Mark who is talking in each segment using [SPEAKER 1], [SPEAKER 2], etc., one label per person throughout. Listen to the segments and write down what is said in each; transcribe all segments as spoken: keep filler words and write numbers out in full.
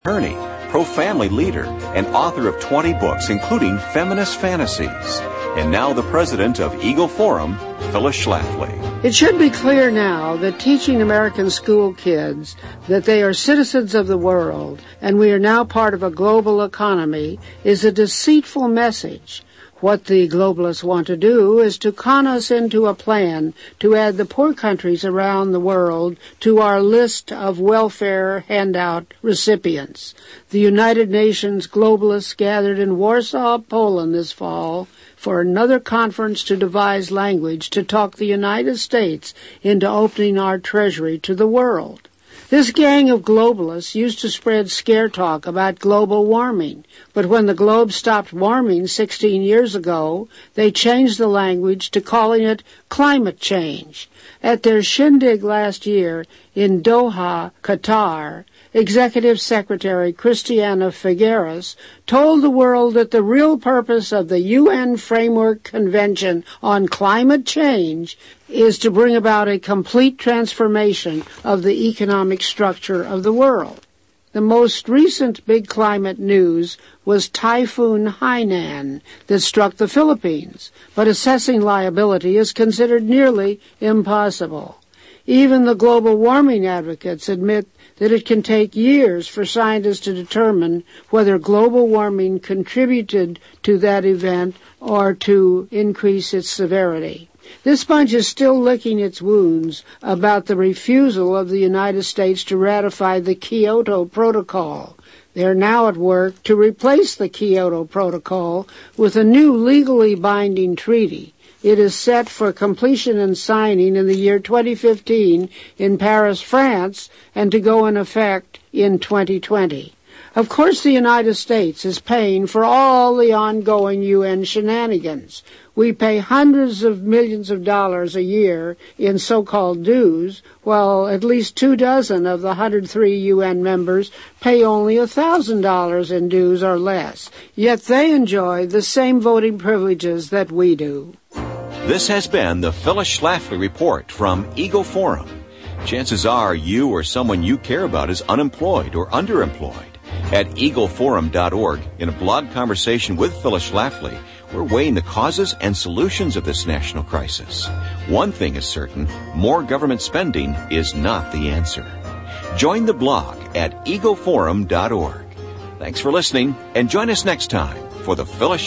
[SPEAKER 1] attorney, pro-family leader, and author of twenty books, including Feminist Fantasies. And now the president of Eagle Forum, Phyllis Schlafly.
[SPEAKER 2] It should be clear now that teaching American school kids that they are citizens of the world and we are now part of a global economy is a deceitful message. What the globalists want to do is to con us into a plan to add the poor countries around the world to our list of welfare handout recipients. The United Nations globalists gathered in Warsaw, Poland this fall for another conference to devise language to talk the United States into opening our treasury to the world. This gang of globalists used to spread scare talk about global warming, but when the globe stopped warming sixteen years ago, they changed the language to calling it climate change. At their shindig last year in Doha, Qatar, Executive Secretary Christiana Figueres told the world that the real purpose of the U N Framework Convention on Climate Change is to bring about a complete transformation of the economic structure of the world. The most recent big climate news was Typhoon Hainan that struck the Philippines, but assessing liability is considered nearly impossible. Even the global warming advocates admit that it can take years for scientists to determine whether global warming contributed to that event or to increase its severity. This bunch is still licking its wounds about the refusal of the United States to ratify the Kyoto Protocol. They are now at work to replace the Kyoto Protocol with a new legally binding treaty. It is set for completion and signing in the year twenty fifteen in Paris, France, and to go in effect in twenty twenty. Of course, the United States is paying for all the ongoing U N shenanigans. We pay hundreds of millions of dollars a year in so-called dues, while at least two dozen of the one hundred three U N members pay only one thousand dollars in dues or less. Yet they enjoy the same voting privileges that we do.
[SPEAKER 1] This has been the Phyllis Schlafly Report from Eagle Forum. Chances are you or someone you care about is unemployed or underemployed. At eagle forum dot org, in a blog conversation with Phyllis Schlafly, we're weighing the causes and solutions of this national crisis. One thing is certain, more government spending is not the answer. Join the blog at eagle forum dot org. Thanks for listening, and join us next time for the Phyllis.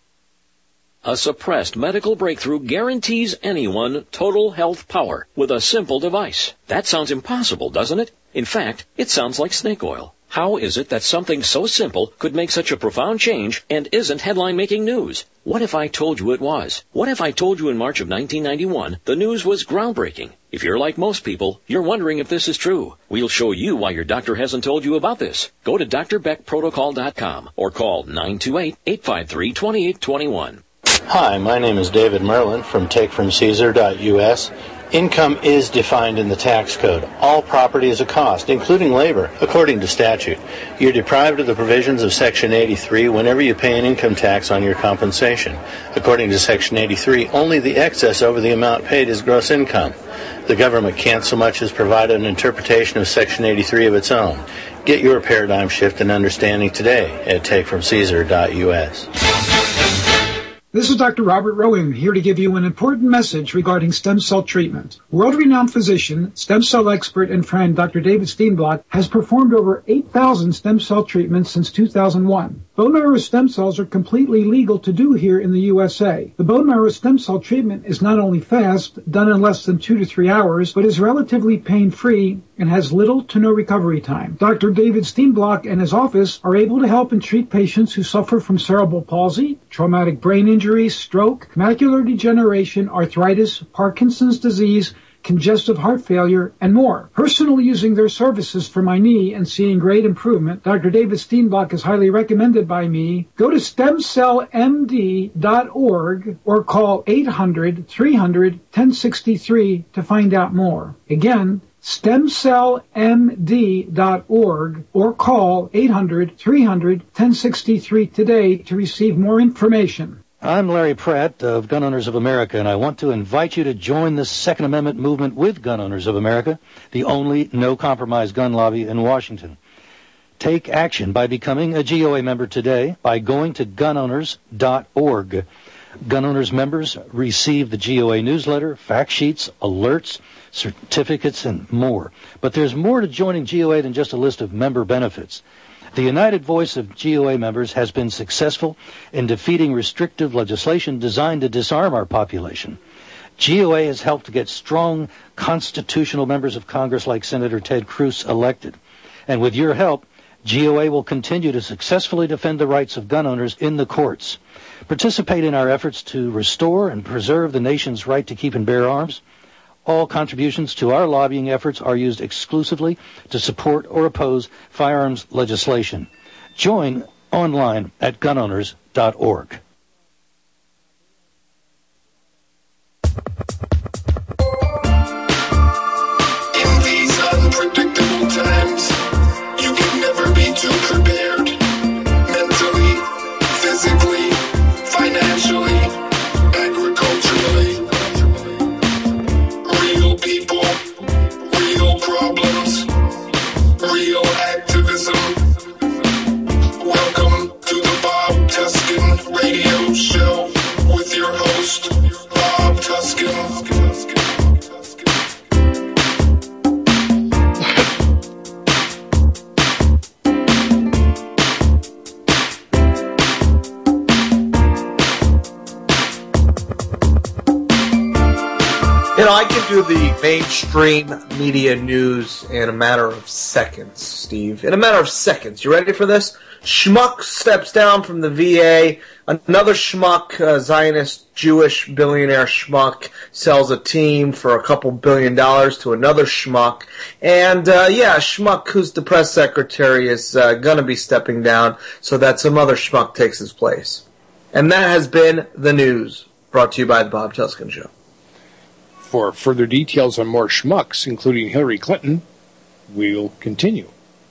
[SPEAKER 3] A suppressed medical breakthrough guarantees anyone total health power with a simple device. That sounds impossible, doesn't it? In fact, it sounds like snake oil. How is it that something so simple could make such a profound change and isn't headline-making news? What if I told you it was? What if I told you in March of nineteen ninety-one the news was groundbreaking? If you're like most people, you're wondering if this is true. We'll show you why your doctor hasn't told you about this. Go to d r beck protocol dot com or call nine two eight, eight five three, two eight two one.
[SPEAKER 4] Hi, my name is David Merlin from take from caesar dot u s. Income is defined in the tax code. All property is a cost, including labor, according to statute. You're deprived of the provisions of Section eighty-three whenever you pay an income tax on your compensation. According to Section eighty-three, only the excess over the amount paid is gross income. The government can't so much as provide an interpretation of Section eighty-three of its own. Get your paradigm shift and understanding today at take from caesar dot u s.
[SPEAKER 5] This is Doctor Robert Rowan, here to give you an important message regarding stem cell treatment. World-renowned physician, stem cell expert, and friend Doctor David Steenblock has performed over eight thousand stem cell treatments since two thousand one. Bone marrow stem cells are completely legal to do here in the U S A. The bone marrow stem cell treatment is not only fast, done in less than two to three hours, but is relatively pain-free and has little to no recovery time. Doctor David Steenblock and his office are able to help and treat patients who suffer from cerebral palsy, traumatic brain injury, stroke, macular degeneration, arthritis, Parkinson's disease, congestive heart failure, and more. Personally using their services for my knee and seeing great improvement, Doctor David Steenblock is highly recommended by me. Go to stem cell m d dot org or call eight hundred, three hundred, ten sixty-three to find out more. Again, stem cell m d dot org or call eight hundred, three hundred, ten sixty-three today to receive more information.
[SPEAKER 6] I'm Larry Pratt of Gun Owners of America, and I want to invite you to join the Second Amendment movement with Gun Owners of America, the only no-compromise gun lobby in Washington. Take action by becoming a G O A member today by going to gun owners dot org. Gun Owners members receive the G O A newsletter, fact sheets, alerts, certificates, and more. But there's more to joining G O A than just a list of member benefits. The united voice of G O A members has been successful in defeating restrictive legislation designed to disarm our population. G O A has helped to get strong constitutional members of Congress like Senator Ted Cruz elected. And with your help, G O A will continue to successfully defend the rights of gun owners in the courts. Participate in our efforts to restore and preserve the nation's right to keep and bear arms. All contributions to our lobbying efforts are used exclusively to support or oppose firearms legislation. Join online at gun owners dot org.
[SPEAKER 7] In these unpredictable times, you can never be too prepared. Mentally, physically, financially, agriculturally. Real people, real problems, real activism. Welcome to the Bob Tuskin Radio Show with your host, Bob Tuskin.
[SPEAKER 8] You know, I can do the mainstream media news in a matter of seconds, Steve. In a matter of seconds. You ready for this? Schmuck steps down from the V A. Another schmuck, uh, Zionist Jewish billionaire schmuck, sells a team for a couple billion dollars to another schmuck. And, uh, yeah, schmuck who's the press secretary is uh, going to be stepping down so that some other schmuck takes his place. And that has been the news, brought to you by the Bob Tuskin Show.
[SPEAKER 9] For further details on more schmucks, including Hillary Clinton, we'll continue.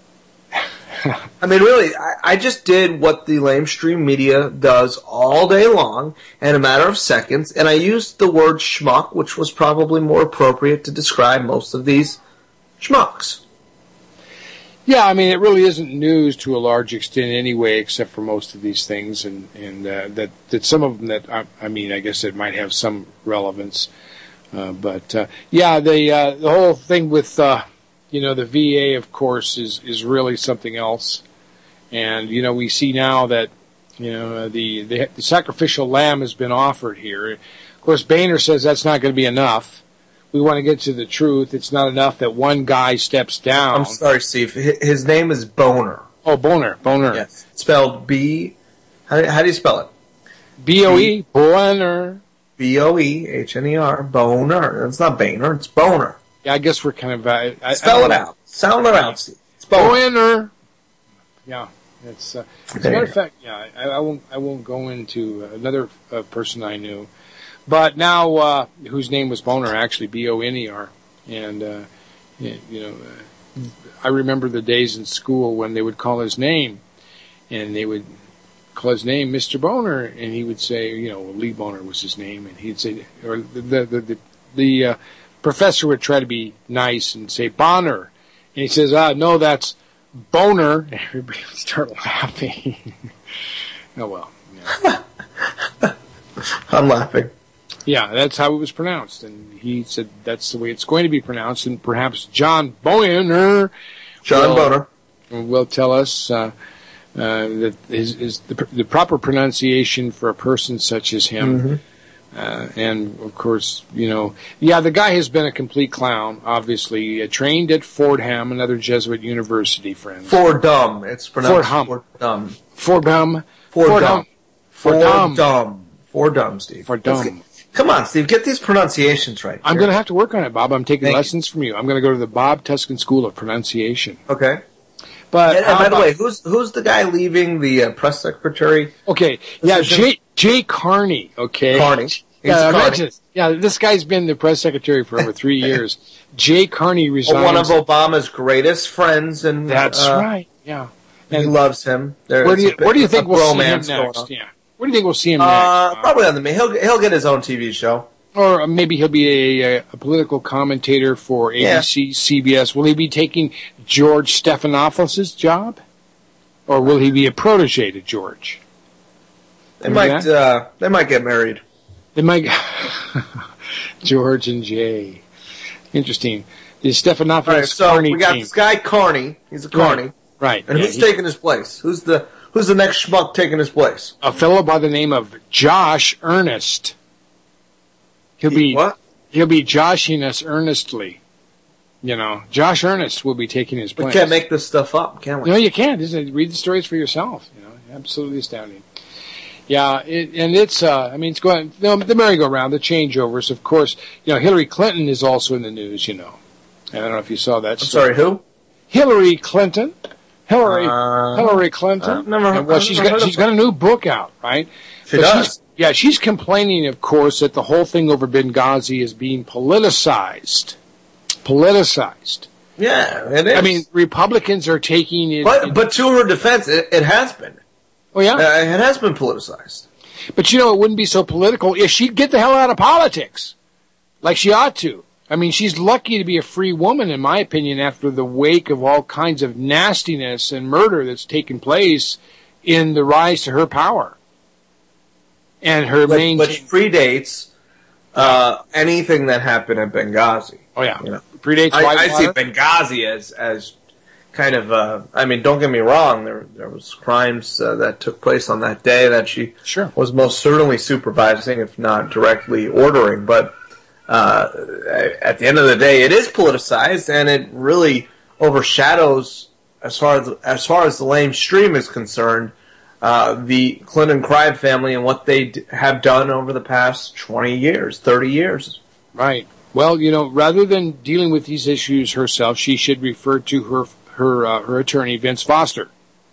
[SPEAKER 8] I mean, really, I, I just did what the lamestream media does all day long in a matter of seconds, and I used the word schmuck, which was probably more appropriate to describe most of these schmucks.
[SPEAKER 9] Yeah, I mean, it really isn't news to a large extent anyway, except for most of these things, and, and uh, that, that some of them that, I, I mean, I guess it might have some relevance. Uh, but, uh, yeah, the, uh, the whole thing with, uh, you know, the V A, of course, is, is really something else. And, you know, we see now that, you know, the, the, the sacrificial lamb has been offered here. Of course, Boehner says that's not going to be enough. We want to get to the truth. It's not enough that one guy steps down.
[SPEAKER 8] I'm sorry, Steve. His name is Boehner.
[SPEAKER 9] Oh, Boehner. Boehner.
[SPEAKER 8] Yes. Spelled B, how, how do you spell it?
[SPEAKER 9] B O E, Boehner.
[SPEAKER 8] B O E H N E R, Boehner. It's not Boehner, it's Boehner.
[SPEAKER 9] Yeah, I guess we're kind of... Uh, I,
[SPEAKER 8] Spell
[SPEAKER 9] I
[SPEAKER 8] it out. Sound it out, Steve. It's Boehner.
[SPEAKER 9] Boehner. Yeah, it's... Uh, as a matter of fact, yeah, I, I won't I won't go into another uh, person I knew. But now, uh, whose name was Boehner, actually, B O N E R. And, uh, you know, uh, I remember the days in school when they would call his name, and they would... call his name Mister Boehner, and he would say, you know, Lee Boehner was his name, and he'd say, or the the the, the uh, professor would try to be nice and say Bonner, and he says, ah, no, that's Boehner, and everybody would start laughing. Oh well, yeah.
[SPEAKER 8] I'm laughing.
[SPEAKER 9] Yeah, that's how it was pronounced, and he said that's the way it's going to be pronounced, and perhaps John Boehner,
[SPEAKER 8] John
[SPEAKER 9] will,
[SPEAKER 8] Boehner,
[SPEAKER 9] will tell us. Uh, Uh, that is, is the, the proper pronunciation for a person such as him.
[SPEAKER 8] Mm-hmm.
[SPEAKER 9] Uh, and, of course, you know, yeah, the guy has been a complete clown, obviously. Uh, trained at Fordham, another Jesuit university, friends.
[SPEAKER 8] Fordham. It's pronounced
[SPEAKER 9] Fordham.
[SPEAKER 8] Fordham.
[SPEAKER 9] Fordham.
[SPEAKER 8] Fordham.
[SPEAKER 9] Fordham.
[SPEAKER 8] Fordham. Fordham, Steve.
[SPEAKER 9] Fordham.
[SPEAKER 8] Come on, Steve, get these pronunciations right.
[SPEAKER 9] I'm going to have to work on it, Bob. I'm taking
[SPEAKER 8] Thank
[SPEAKER 9] lessons you. from you. I'm going to go to the Bob Tuskin School of Pronunciation.
[SPEAKER 8] Okay.
[SPEAKER 9] But
[SPEAKER 8] and, and by the
[SPEAKER 9] about,
[SPEAKER 8] way, who's who's the guy leaving the uh, press secretary?
[SPEAKER 9] Okay, yeah, Jay, Jay Carney. Okay,
[SPEAKER 8] Carney. He's
[SPEAKER 9] yeah,
[SPEAKER 8] Carney.
[SPEAKER 9] imagine, yeah, this guy's been the press secretary for over three years. Jay Carney resigns.
[SPEAKER 8] One of Obama's greatest friends, and
[SPEAKER 9] that's
[SPEAKER 8] uh,
[SPEAKER 9] right. Yeah,
[SPEAKER 8] and he loves him. There,
[SPEAKER 9] where do you
[SPEAKER 8] bit,
[SPEAKER 9] where do you think we'll see him
[SPEAKER 8] next?
[SPEAKER 9] Yeah, where do you think we'll see him
[SPEAKER 8] uh,
[SPEAKER 9] next?
[SPEAKER 8] Probably on the he'll he'll get his own T V show.
[SPEAKER 9] Or maybe he'll be a, a political commentator for A B C, yeah. C B S. Will he be taking George Stephanopoulos' job? Or will he be a protege to George?
[SPEAKER 8] They might, uh, they might get married.
[SPEAKER 9] They might, George and Jay. Interesting. The Stephanopoulos
[SPEAKER 8] All right, so
[SPEAKER 9] Carney
[SPEAKER 8] we got
[SPEAKER 9] team.
[SPEAKER 8] this guy Carney. He's a Carney.
[SPEAKER 9] Right. right.
[SPEAKER 8] And
[SPEAKER 9] yeah,
[SPEAKER 8] who's
[SPEAKER 9] he,
[SPEAKER 8] taking his place? Who's the Who's the next schmuck taking his place?
[SPEAKER 9] A fellow by the name of Josh Earnest. He'll
[SPEAKER 8] He-
[SPEAKER 9] be
[SPEAKER 8] what?
[SPEAKER 9] He'll be joshing us earnestly. You know, Josh Earnest will be taking his
[SPEAKER 8] We
[SPEAKER 9] place.
[SPEAKER 8] can't make this stuff up, can we?
[SPEAKER 9] No, you can't. This is- read the stories for yourself. You know, absolutely astounding. Yeah, it, and it's. Uh, I mean, it's going. You know, the merry-go-round, the changeovers. Of course, you know, Hillary Clinton is also in the news. You know, I don't know if you saw that.
[SPEAKER 8] I'm sorry, who?
[SPEAKER 9] Hillary Clinton. Hillary.
[SPEAKER 8] Uh,
[SPEAKER 9] Hillary Clinton.
[SPEAKER 8] I've never-
[SPEAKER 9] And, well,
[SPEAKER 8] I've
[SPEAKER 9] she's
[SPEAKER 8] never
[SPEAKER 9] got
[SPEAKER 8] heard of
[SPEAKER 9] she's got a new book out, right?
[SPEAKER 8] She
[SPEAKER 9] But
[SPEAKER 8] does.
[SPEAKER 9] she's- yeah, she's complaining, of course, that the whole thing over Benghazi is being politicized. Politicized.
[SPEAKER 8] Yeah, it is.
[SPEAKER 9] I mean, Republicans are taking it.
[SPEAKER 8] but but to her defense, it, it has been.
[SPEAKER 9] oh yeah.
[SPEAKER 8] Uh, it has been politicized.
[SPEAKER 9] But you know, it wouldn't be so political if she'd get the hell out of politics, like she ought to. I mean, she's lucky to be a free woman, in my opinion, after the wake of all kinds of nastiness and murder that's taken place in the rise to her power. And her
[SPEAKER 8] But,
[SPEAKER 9] main...
[SPEAKER 8] which predates uh, anything that happened at Benghazi.
[SPEAKER 9] oh, yeah.
[SPEAKER 8] You know.
[SPEAKER 9] Predates
[SPEAKER 8] I, I see
[SPEAKER 9] Whitewater.
[SPEAKER 8] Benghazi as as kind of. Uh, I mean, don't get me wrong. There there was crimes uh, that took place on that day that she
[SPEAKER 9] Sure.
[SPEAKER 8] was most certainly supervising, if not directly ordering. But uh, at the end of the day, it is politicized, and it really overshadows, as far as as far as the lamestream is concerned, uh, the Clinton crime family and what they d- have done over the past twenty years, thirty years.
[SPEAKER 9] Right. Well, you know, rather than dealing with these issues herself, she should refer to her her uh, her attorney, Vince Foster,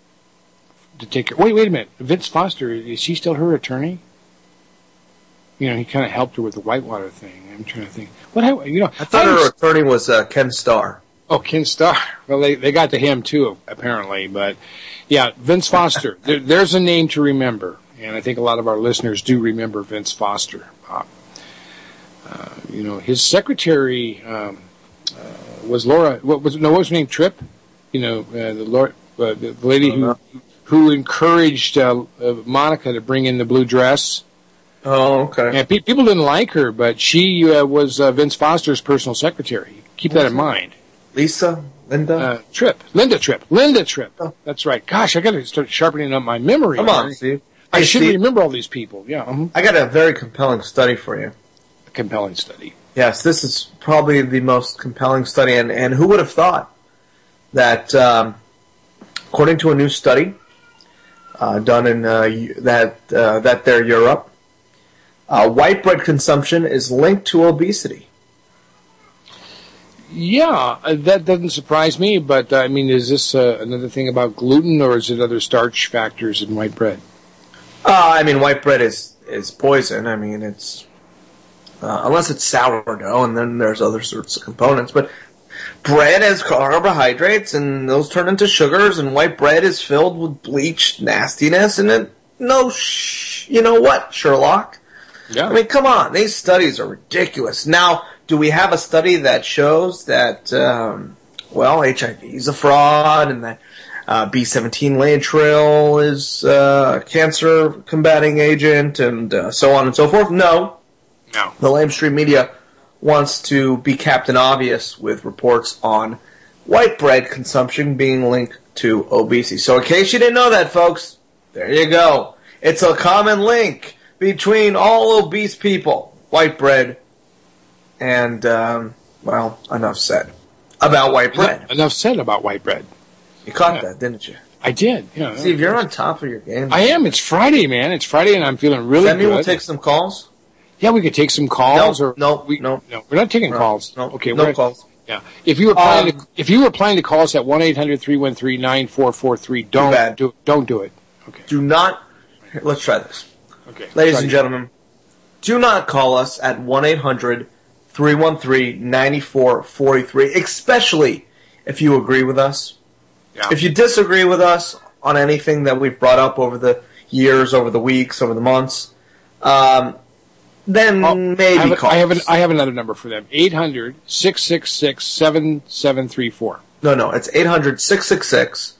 [SPEAKER 9] to take her. Wait, wait a minute. Vince Foster, is he still her attorney? You know, he kind of helped her with the Whitewater thing. I'm trying to think. What hap- you know?
[SPEAKER 8] I thought
[SPEAKER 9] I
[SPEAKER 8] her
[SPEAKER 9] was-
[SPEAKER 8] attorney was uh, Ken Starr.
[SPEAKER 9] Oh, Ken Starr. Well, they they got to him too, apparently. But yeah, Vince Foster. there, there's a name to remember, and I think a lot of our listeners do remember Vince Foster. Uh, uh, you know, his secretary um, uh, was Laura. What was no? What was her name? Tripp. You know, uh, the Laura, uh, the lady who who encouraged uh, uh, Monica to bring in the blue dress.
[SPEAKER 8] Oh, okay.
[SPEAKER 9] And pe- people didn't like her, but she uh, was uh, Vince Foster's personal secretary. Keep that in mind.
[SPEAKER 8] Lisa? Linda?
[SPEAKER 9] Uh, Tripp. Linda Tripp. Linda Tripp.
[SPEAKER 8] Oh.
[SPEAKER 9] That's right. Gosh, I got to start sharpening up my memory.
[SPEAKER 8] Come on, Steve.
[SPEAKER 9] I
[SPEAKER 8] Hey,
[SPEAKER 9] should
[SPEAKER 8] Steve,
[SPEAKER 9] remember all these people. Yeah. mhm.
[SPEAKER 8] I got a very compelling study for you.
[SPEAKER 9] A compelling study.
[SPEAKER 8] Yes, this is probably the most compelling study, and, and who would have thought that, um, according to a new study uh, done in uh, Eu- that uh, that there Europe, uh, white bread consumption is linked to obesity.
[SPEAKER 9] Yeah, uh, that doesn't surprise me, but uh, I mean, is this uh, another thing about gluten, or is it other starch factors in white bread?
[SPEAKER 8] Uh, I mean, white bread is, is poison. I mean, it's uh, unless it's sourdough, and then there's other sorts of components. But bread has carbohydrates, and those turn into sugars, and white bread is filled with bleached nastiness. And it, no, sh- you know what, Sherlock?
[SPEAKER 9] Yeah.
[SPEAKER 8] I mean, come on, these studies are ridiculous. Now, do we have a study that shows that, um, well, H I V is a fraud, and that uh, B seventeen Laetrile is uh, a cancer-combating agent, and uh, so on and so forth? No.
[SPEAKER 9] No.
[SPEAKER 8] The lamestream media wants to be Captain Obvious with reports on white bread consumption being linked to obesity. So in case you didn't know that, folks, there you go. It's a common link between all obese people, white bread, and, um, well, enough said about white bread.
[SPEAKER 9] Enough, enough said about white bread.
[SPEAKER 8] You caught
[SPEAKER 9] Yeah.
[SPEAKER 8] that, didn't you?
[SPEAKER 9] I did. Yeah.
[SPEAKER 8] Steve, you're on top of your game.
[SPEAKER 9] I am. It's Friday, man. It's Friday, and I'm feeling really
[SPEAKER 8] Send me,
[SPEAKER 9] good.
[SPEAKER 8] we'll take some calls.
[SPEAKER 9] Yeah, we could take some calls.
[SPEAKER 8] No,
[SPEAKER 9] or
[SPEAKER 8] no,
[SPEAKER 9] we,
[SPEAKER 8] no.
[SPEAKER 9] no. We're not taking
[SPEAKER 8] No,
[SPEAKER 9] calls.
[SPEAKER 8] no,
[SPEAKER 9] okay,
[SPEAKER 8] no
[SPEAKER 9] we're,
[SPEAKER 8] calls.
[SPEAKER 9] Yeah. If you were planning
[SPEAKER 8] Um,
[SPEAKER 9] to, if you were planning to call us at one eight hundred three one three nine four four three, don't
[SPEAKER 8] bad.
[SPEAKER 9] do don't do it. Okay.
[SPEAKER 8] Do not, here, let's try this.
[SPEAKER 9] Okay.
[SPEAKER 8] Ladies
[SPEAKER 9] Try
[SPEAKER 8] and
[SPEAKER 9] it.
[SPEAKER 8] gentlemen, do not call us at one eight hundred three one three nine four four three, especially if you agree with us.
[SPEAKER 9] Yeah.
[SPEAKER 8] If you disagree with us on anything that we've brought up over the years, over the weeks, over the months, um, then
[SPEAKER 9] Oh,
[SPEAKER 8] maybe
[SPEAKER 9] I have, a,
[SPEAKER 8] call
[SPEAKER 9] I have an
[SPEAKER 8] us.
[SPEAKER 9] I have another number for them. eight hundred six six six seven seven three four.
[SPEAKER 8] No, no, it's eight hundred six six six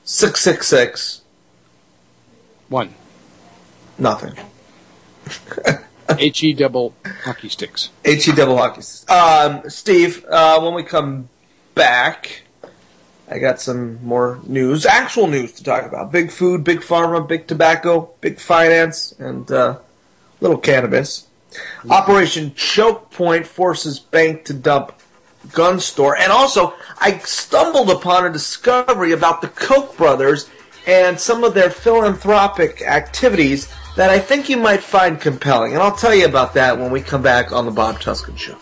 [SPEAKER 8] six six six.
[SPEAKER 9] One.
[SPEAKER 8] Nothing.
[SPEAKER 9] H E double hockey sticks.
[SPEAKER 8] H E double hockey sticks. Um, Steve, uh, when we come back, I got some more news, actual news to talk about. Big food, big pharma, big tobacco, big finance, and uh, little cannabis. Operation Choke Point forces bank to dump gun store. And also, I stumbled upon a discovery about the Koch brothers and some of their philanthropic activities that I think you might find compelling. And I'll tell you about that when we come back on the Bob Tuskin Show.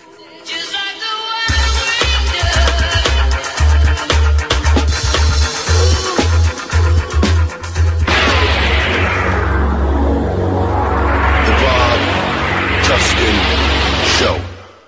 [SPEAKER 7] The Bob Tuskin Show.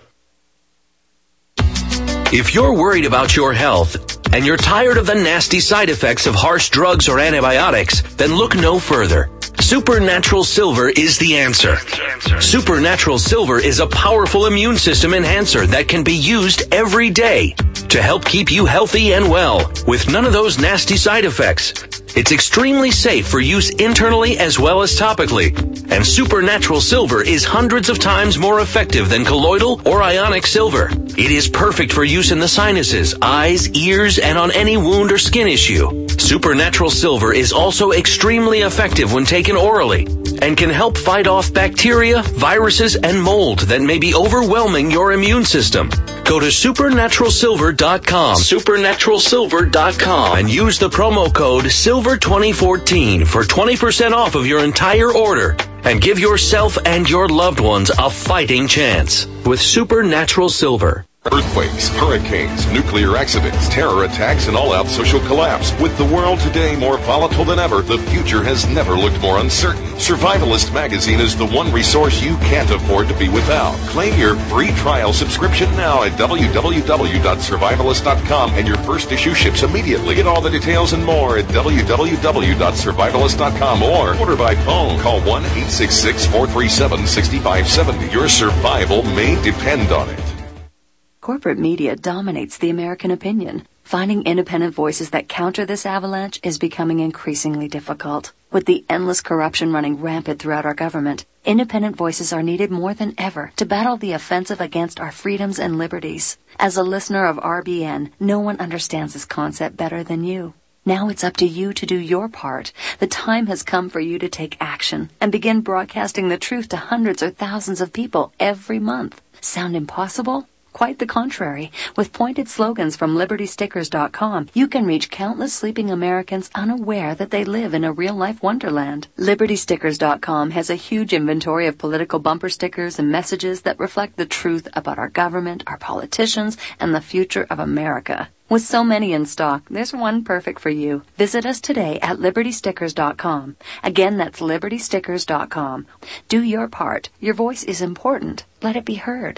[SPEAKER 10] If you're worried about your health and you're tired of the nasty side effects of harsh drugs or antibiotics, then look no further. Supernatural Silver is the answer. Supernatural Silver is a powerful immune system enhancer that can be used every day to help keep you healthy and well with none of those nasty side effects. It's extremely safe for use internally as well as topically. And Supernatural Silver is hundreds of times more effective than colloidal or ionic silver. It is perfect for use in the sinuses, eyes, ears, and on any wound or skin issue. Supernatural Silver is also extremely effective when taken orally and can help fight off bacteria, viruses, and mold that may be overwhelming your immune system. Go to supernatural silver dot com, supernatural silver dot com, and use the promo code silver twenty fourteen for twenty percent off of your entire order. And give yourself and your loved ones a fighting chance with Supernatural Silver.
[SPEAKER 11] Earthquakes, hurricanes, nuclear accidents, terror attacks, and all-out social collapse. With the world today more volatile than ever, the future has never looked more uncertain. Survivalist Magazine is the one resource you can't afford to be without. Claim your free trial subscription now at w w w dot survivalist dot com, and your first issue ships immediately. Get all the details and more at w w w dot survivalist dot com or order by phone. Call one eight six six, four three seven, six five seven zero. Your survival may depend on it.
[SPEAKER 12] Corporate media dominates the American opinion. Finding independent voices that counter this avalanche is becoming increasingly difficult. With the endless corruption running rampant throughout our government, independent voices are needed more than ever to battle the offensive against our freedoms and liberties. As a listener of R B N, no one understands this concept better than you. Now it's up to you to do your part. The time has come for you to take action and begin broadcasting the truth to hundreds or thousands of people every month. Sound impossible? Quite the contrary. With pointed slogans from liberty stickers dot com, you can reach countless sleeping Americans unaware that they live in a real-life wonderland. liberty stickers dot com has a huge inventory of political bumper stickers and messages that reflect the truth about our government, our politicians, and the future of America. With so many in stock, there's one perfect for you. Visit us today at liberty stickers dot com. Again, that's liberty stickers dot com. Do your part. Your voice is important. Let it be heard.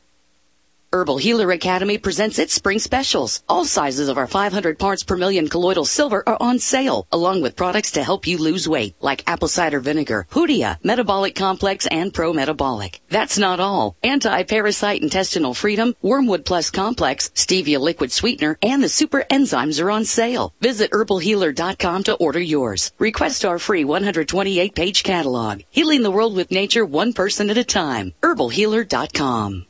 [SPEAKER 13] Herbal Healer Academy presents its spring specials. All sizes of our five hundred parts per million colloidal silver are on sale, along with products to help you lose weight, like apple cider vinegar, Hoodia, Metabolic Complex, and Pro Metabolic. That's not all. Anti-Parasite Intestinal Freedom, Wormwood Plus Complex, Stevia Liquid Sweetener, and the Super Enzymes are on sale. Visit herbal healer dot com to order yours. Request our free one hundred twenty-eight page catalog. Healing the world with nature one person at a time. herbal healer dot com.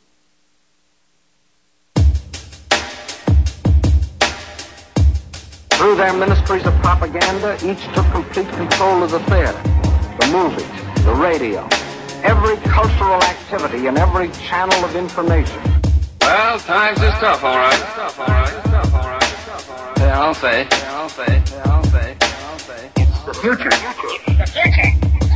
[SPEAKER 14] Through their ministries of propaganda, each took complete control of the theater, the movies, the radio, every cultural activity and every channel of information.
[SPEAKER 15] Well, times is tough, all right. Tough, all right. Tough, all right. Tough, all right. Yeah, I'll say. Yeah, I'll say. Yeah, I'll say. Yeah, I'll say.
[SPEAKER 14] It's the future.
[SPEAKER 15] The future.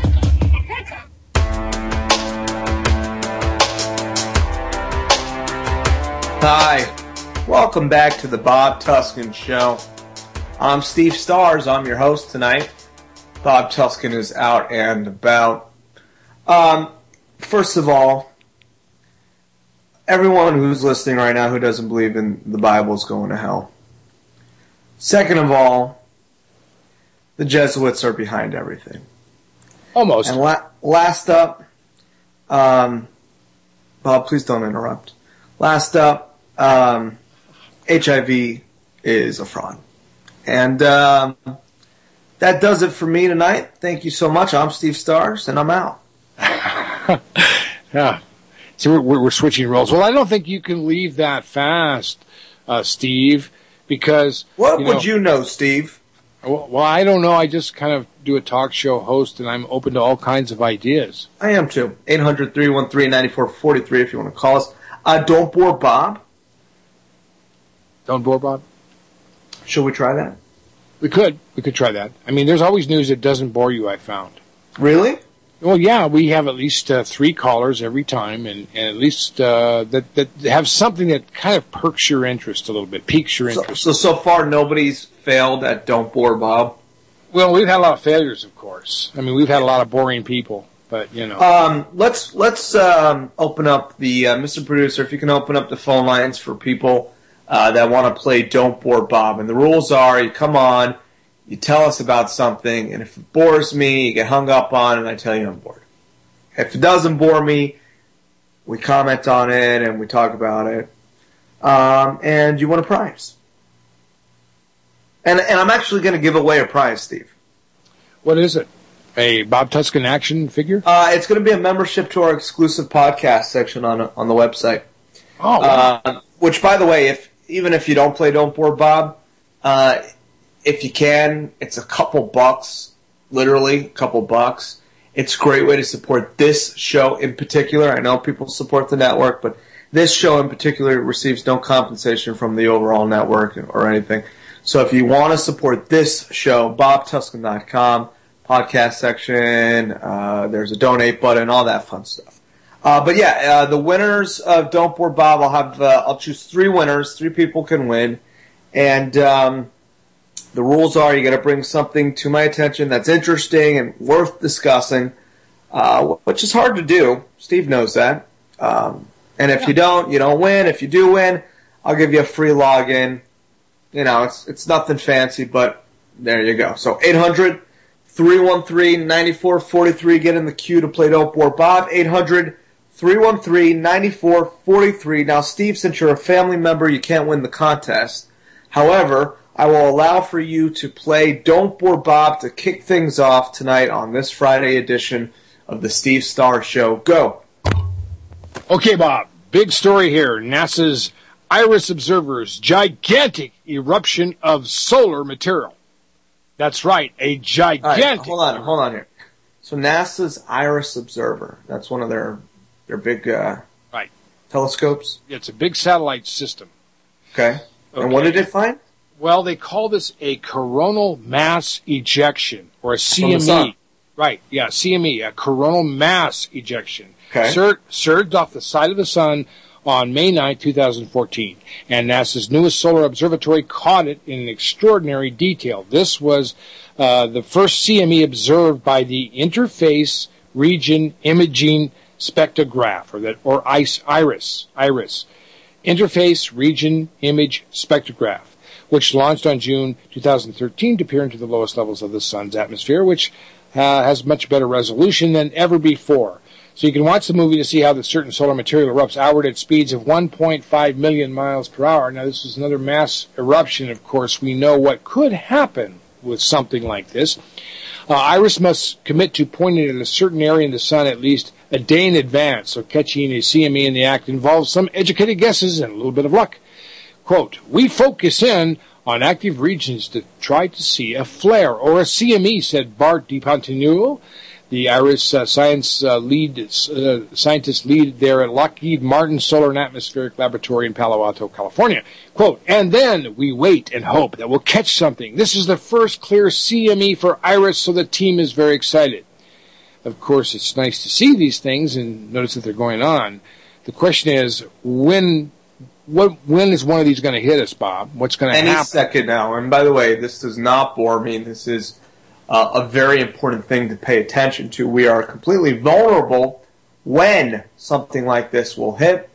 [SPEAKER 8] Hi. Welcome back to the Bob Tuskin Show. I'm Steve Stars. I'm your host tonight. Bob Tuskin is out and about. Um, first of all, everyone who's listening right now who doesn't believe in the Bible is going to hell. Second of all, the Jesuits are behind everything.
[SPEAKER 9] Almost.
[SPEAKER 8] And la- last up, um, Bob, please don't interrupt. Last up, um, H I V is a fraud. And um, that does it for me tonight. Thank you so much. I'm Steve Stars, and I'm out.
[SPEAKER 9] Yeah. So we're, we're switching roles. Well, I don't think you can leave that fast, uh, Steve, because...
[SPEAKER 8] What
[SPEAKER 9] you know,
[SPEAKER 8] would you know, Steve?
[SPEAKER 9] Well, well, I don't know. I just kind of do a talk show host, and I'm open to all kinds of ideas.
[SPEAKER 8] I am, too. eight hundred, three one three, nine four four three if you want to call us. Uh, don't bore Bob.
[SPEAKER 9] Don't bore Bob?
[SPEAKER 8] Should we try that?
[SPEAKER 9] We could. We could try that. I mean, there's always news that doesn't bore you, I found.
[SPEAKER 8] Really?
[SPEAKER 9] Well, yeah, we have at least uh, three callers every time, and, and at least uh, that, that have something that kind of perks your interest a little bit, piques your interest.
[SPEAKER 8] So, so, so far, nobody's failed at Don't Bore Bob?
[SPEAKER 9] Well, we've had a lot of failures, of course. I mean, we've had a lot of boring people, but, you know.
[SPEAKER 8] Um, let's let's um, open up the, uh, Mister Producer, if you can open up the phone lines for people uh, that want to play Don't Bore Bob. And the rules are, you come on, you tell us about something, and if it bores me, you get hung up on, and I tell you I'm bored. If it doesn't bore me, we comment on it, and we talk about it. Um, and you win a prize. And and I'm actually going to give away a prize, Steve.
[SPEAKER 9] What is it? A Bob Tuskin action figure?
[SPEAKER 8] Uh, it's going to be a membership to our exclusive podcast section on on the website.
[SPEAKER 9] Oh, wow.
[SPEAKER 8] Uh, which, by the way, if even if you don't play Don't Bore Bob, uh, if you can, it's a couple bucks, literally a couple bucks. It's a great way to support this show in particular. I know people support the network, but this show in particular receives no compensation from the overall network or anything. So if you want to support this show, bob tuskin dot com, podcast section, uh, there's a donate button, all that fun stuff. Uh, but yeah, uh, the winners of Don't Bore Bob, I'll have, uh, I'll choose three winners, three people can win, and, um, the rules are you got to bring something to my attention that's interesting and worth discussing, uh, which is hard to do. Steve knows that. Um, and if you don't, you don't win. If you do win, I'll give you a free login. You know, it's it's nothing fancy, but there you go. So eight hundred, three one three, nine four four three. Get in the queue to play Don't Bore Bob. eight hundred, three one three, nine four four three. Now, Steve, since you're a family member, you can't win the contest. However, I will allow for you to play Don't Bore Bob to kick things off tonight on this Friday edition of the Steve Starr Show. Go.
[SPEAKER 9] Okay, Bob. Big story here. NASA's IRIS observers, gigantic eruption of solar material. That's right, a gigantic.
[SPEAKER 8] Right, hold on, hold on here. So NASA's IRIS observer. That's one of their their big uh,
[SPEAKER 9] right
[SPEAKER 8] telescopes.
[SPEAKER 9] It's a big satellite system.
[SPEAKER 8] Okay.
[SPEAKER 9] okay.
[SPEAKER 8] And what did it find?
[SPEAKER 9] Well, they call this a coronal mass ejection, or a C M E.
[SPEAKER 8] From the sun.
[SPEAKER 9] Right, yeah, C M E, a coronal mass ejection.
[SPEAKER 8] Okay.
[SPEAKER 9] Sur- surged off the side of the sun on May ninth, twenty fourteen. And NASA's newest solar observatory caught it in an extraordinary detail. This was uh, the first C M E observed by the Interface Region Imaging Spectrograph, or, that, or IRIS, IRIS, Interface Region Image Spectrograph, which launched on June twenty thirteen to peer into the lowest levels of the sun's atmosphere, which uh, has much better resolution than ever before. So you can watch the movie to see how the certain solar material erupts outward at speeds of one point five million miles per hour. Now, this is another mass eruption, of course. We know what could happen with something like this. Uh, IRIS must commit to pointing at a certain area in the sun at least a day in advance, so catching a C M E in the act involves some educated guesses and a little bit of luck. Quote, we focus in on active regions to try to see a flare or a C M E, said Bart DiPantinuo, the IRIS uh, science uh, lead uh, scientist lead there at Lockheed Martin Solar and Atmospheric Laboratory in Palo Alto, California. Quote, and then we wait and hope that we'll catch something. This is the first clear C M E for IRIS, so the team is very excited. Of course, it's nice to see these things and notice that they're going on. The question is, when what, when is one of these going to hit us, Bob? What's going to happen?
[SPEAKER 8] Any second now. And by the way, this does not bore me. This is uh, a very important thing to pay attention to. We are completely vulnerable when something like this will hit.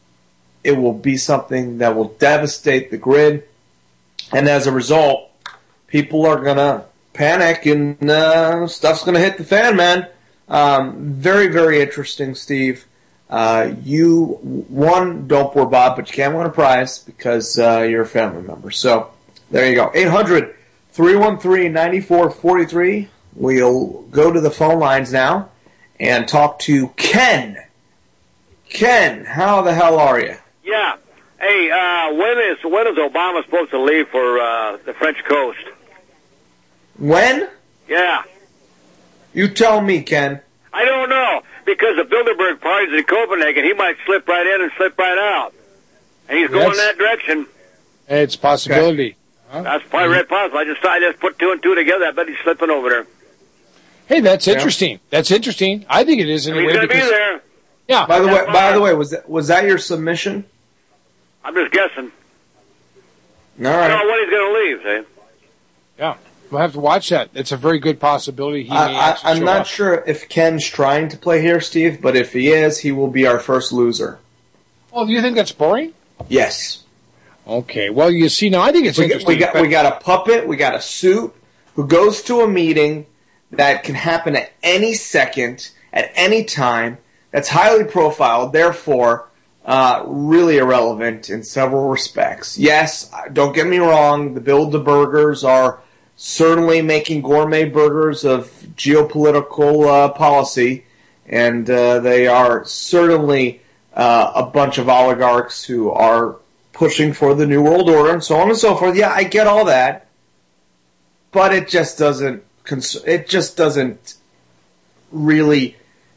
[SPEAKER 8] It will be something that will devastate the grid. And as a result, people are going to panic and uh, stuff's going to hit the fan, man. Um, very, very interesting, Steve. Uh, you won Don't Bore Bob, but you can't win a prize because uh, you're a family member. So there you go. eight hundred, three one three, nine four four three. We'll go to the phone lines now and talk to Ken. Ken, how the hell are you?
[SPEAKER 16] Yeah. Hey, uh, when is when is Obama supposed to leave for uh, the French coast?
[SPEAKER 8] When?
[SPEAKER 16] Yeah.
[SPEAKER 8] You tell me, Ken.
[SPEAKER 16] I don't know, because the Bilderberg party's in Copenhagen. He might slip right in and slip right out. And he's going
[SPEAKER 9] That's,
[SPEAKER 16] in that direction.
[SPEAKER 9] It's a possibility. Huh?
[SPEAKER 16] That's probably very possible. I just I just put two and two together. I bet he's slipping over there.
[SPEAKER 9] Hey, that's
[SPEAKER 8] Yeah.
[SPEAKER 9] interesting. That's interesting. I think it is
[SPEAKER 16] He's
[SPEAKER 9] anyway.
[SPEAKER 16] going to be
[SPEAKER 9] because-
[SPEAKER 16] there.
[SPEAKER 9] Yeah.
[SPEAKER 8] By the way,
[SPEAKER 16] That's
[SPEAKER 8] by
[SPEAKER 16] fine.
[SPEAKER 8] the way, was that, was that your submission?
[SPEAKER 16] I'm just guessing.
[SPEAKER 8] All
[SPEAKER 16] I
[SPEAKER 8] right.
[SPEAKER 16] don't know when he's going to leave, see?
[SPEAKER 9] Yeah. We'll have to watch that. It's a very good possibility. He may
[SPEAKER 8] I, I,
[SPEAKER 9] actually
[SPEAKER 8] I'm
[SPEAKER 9] show
[SPEAKER 8] not
[SPEAKER 9] up.
[SPEAKER 8] sure if Ken's trying to play here, Steve, but if he is, he will be our first loser.
[SPEAKER 9] Oh, do you think that's boring?
[SPEAKER 8] Yes.
[SPEAKER 9] Okay. Well, you see, now I think it's
[SPEAKER 8] We got,
[SPEAKER 9] interesting.
[SPEAKER 8] we got
[SPEAKER 9] but-
[SPEAKER 8] we got a puppet, we got a suit who goes to a meeting that can happen at any second, at any time. That's highly profiled, therefore uh, really irrelevant in several respects. Yes, don't get me wrong, the Bilderbergers are certainly making gourmet burgers of geopolitical uh, policy, and uh, they are certainly uh, a bunch of oligarchs who are pushing for the New World Order and so on and so forth. Yeah, I get all that, but it just doesn't. Cons- it just doesn't really.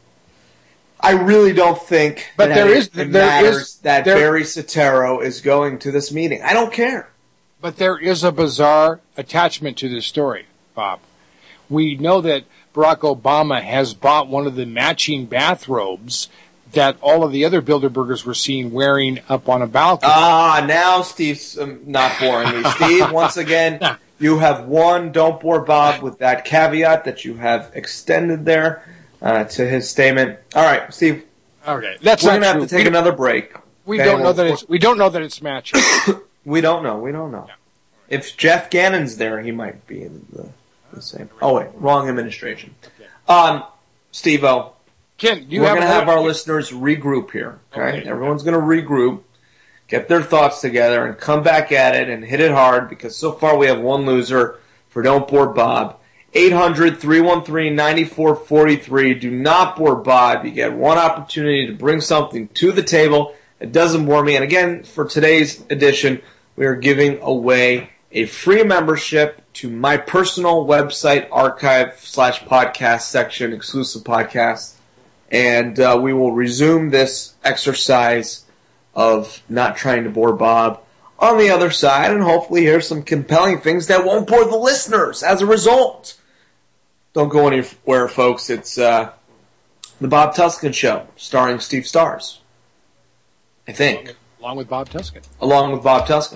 [SPEAKER 8] I really don't think
[SPEAKER 9] But
[SPEAKER 8] that
[SPEAKER 9] there
[SPEAKER 8] it,
[SPEAKER 9] is-
[SPEAKER 8] it
[SPEAKER 9] there
[SPEAKER 8] matters
[SPEAKER 9] is-
[SPEAKER 8] that
[SPEAKER 9] there-
[SPEAKER 8] Barry Soetoro is going to this meeting. I don't care.
[SPEAKER 9] But there is a bizarre attachment to this story, Bob. We know that Barack Obama has bought one of the matching bathrobes that all of the other Bilderbergers were seen wearing up on a balcony.
[SPEAKER 8] Ah, now Steve's um, not boring me. Steve, once again, you have won. Don't bore Bob with that caveat that you have extended there uh, to his statement. All right, Steve.
[SPEAKER 9] Okay, that's
[SPEAKER 8] we're
[SPEAKER 9] not
[SPEAKER 8] gonna have
[SPEAKER 9] true.
[SPEAKER 8] to take
[SPEAKER 9] We-
[SPEAKER 8] another break.
[SPEAKER 9] We
[SPEAKER 8] Okay,
[SPEAKER 9] don't know
[SPEAKER 8] we'll-
[SPEAKER 9] that it's we don't know that it's matching.
[SPEAKER 8] We don't know. We don't know. If Jeff Gannon's there, he might be in the, the same. Oh wait, wrong administration. Um, Steve-O,
[SPEAKER 9] Ken, do you
[SPEAKER 8] we're
[SPEAKER 9] have
[SPEAKER 8] going to
[SPEAKER 9] another-
[SPEAKER 8] have our listeners regroup here. Okay,
[SPEAKER 9] Okay.
[SPEAKER 8] everyone's going to regroup, get their thoughts together, and come back at it and hit it hard. Because so far we have one loser for Don't Bore Bob. eight hundred, three one three, nine four four three. Do not bore Bob. You get one opportunity to bring something to the table. It doesn't bore me. And again, for today's edition, we are giving away a free membership to my personal website, archive slash podcast section, exclusive podcasts. And uh, we will resume this exercise of not trying to bore Bob on the other side and hopefully hear some compelling things that won't bore the listeners as a result. Don't go anywhere, folks. It's uh, the Bob Tuskin Show, starring Steve Stars. I think.
[SPEAKER 9] Along with, along with Bob Tuskin.
[SPEAKER 8] Along with Bob Tuskin.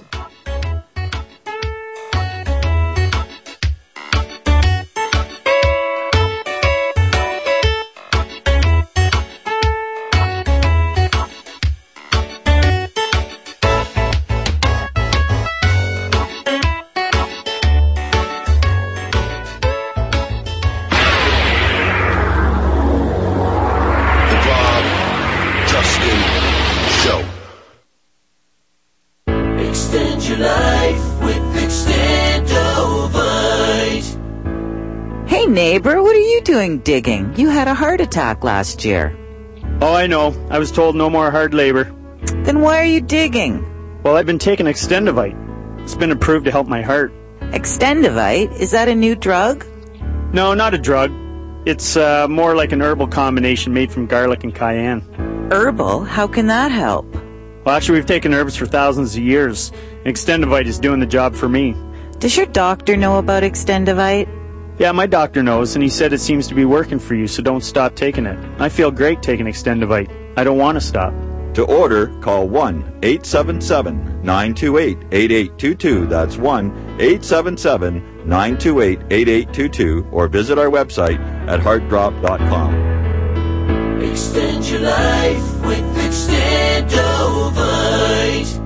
[SPEAKER 11] The Bob Tuskin Show.
[SPEAKER 17] Extend your life with Extendovite.
[SPEAKER 18] Hey neighbor, what are you doing digging? You had a heart attack last year.
[SPEAKER 19] Oh, I know. I was told no more hard labor.
[SPEAKER 18] Then why are you digging?
[SPEAKER 19] Well, I've been taking Extendovite. It's been approved to help my heart.
[SPEAKER 18] Extendovite? Is that a new drug?
[SPEAKER 19] No, not a drug. It's uh, more like an herbal combination made from garlic and cayenne.
[SPEAKER 18] Herbal? How can that help?
[SPEAKER 19] Well, actually, we've taken herbs for thousands of years. And Extendovite is doing the job for me.
[SPEAKER 18] Does your doctor know about Extendovite?
[SPEAKER 19] Yeah, my doctor knows, and he said it seems to be working for you, so don't stop taking it. I feel great taking Extendovite. I don't want to stop.
[SPEAKER 20] To order, call one eight seven seven, nine two eight, eight eight two two. That's one eight seven seven, nine two eight, eight eight two two, or visit our website at heart drop dot com.
[SPEAKER 17] Extend your life with Extendovite.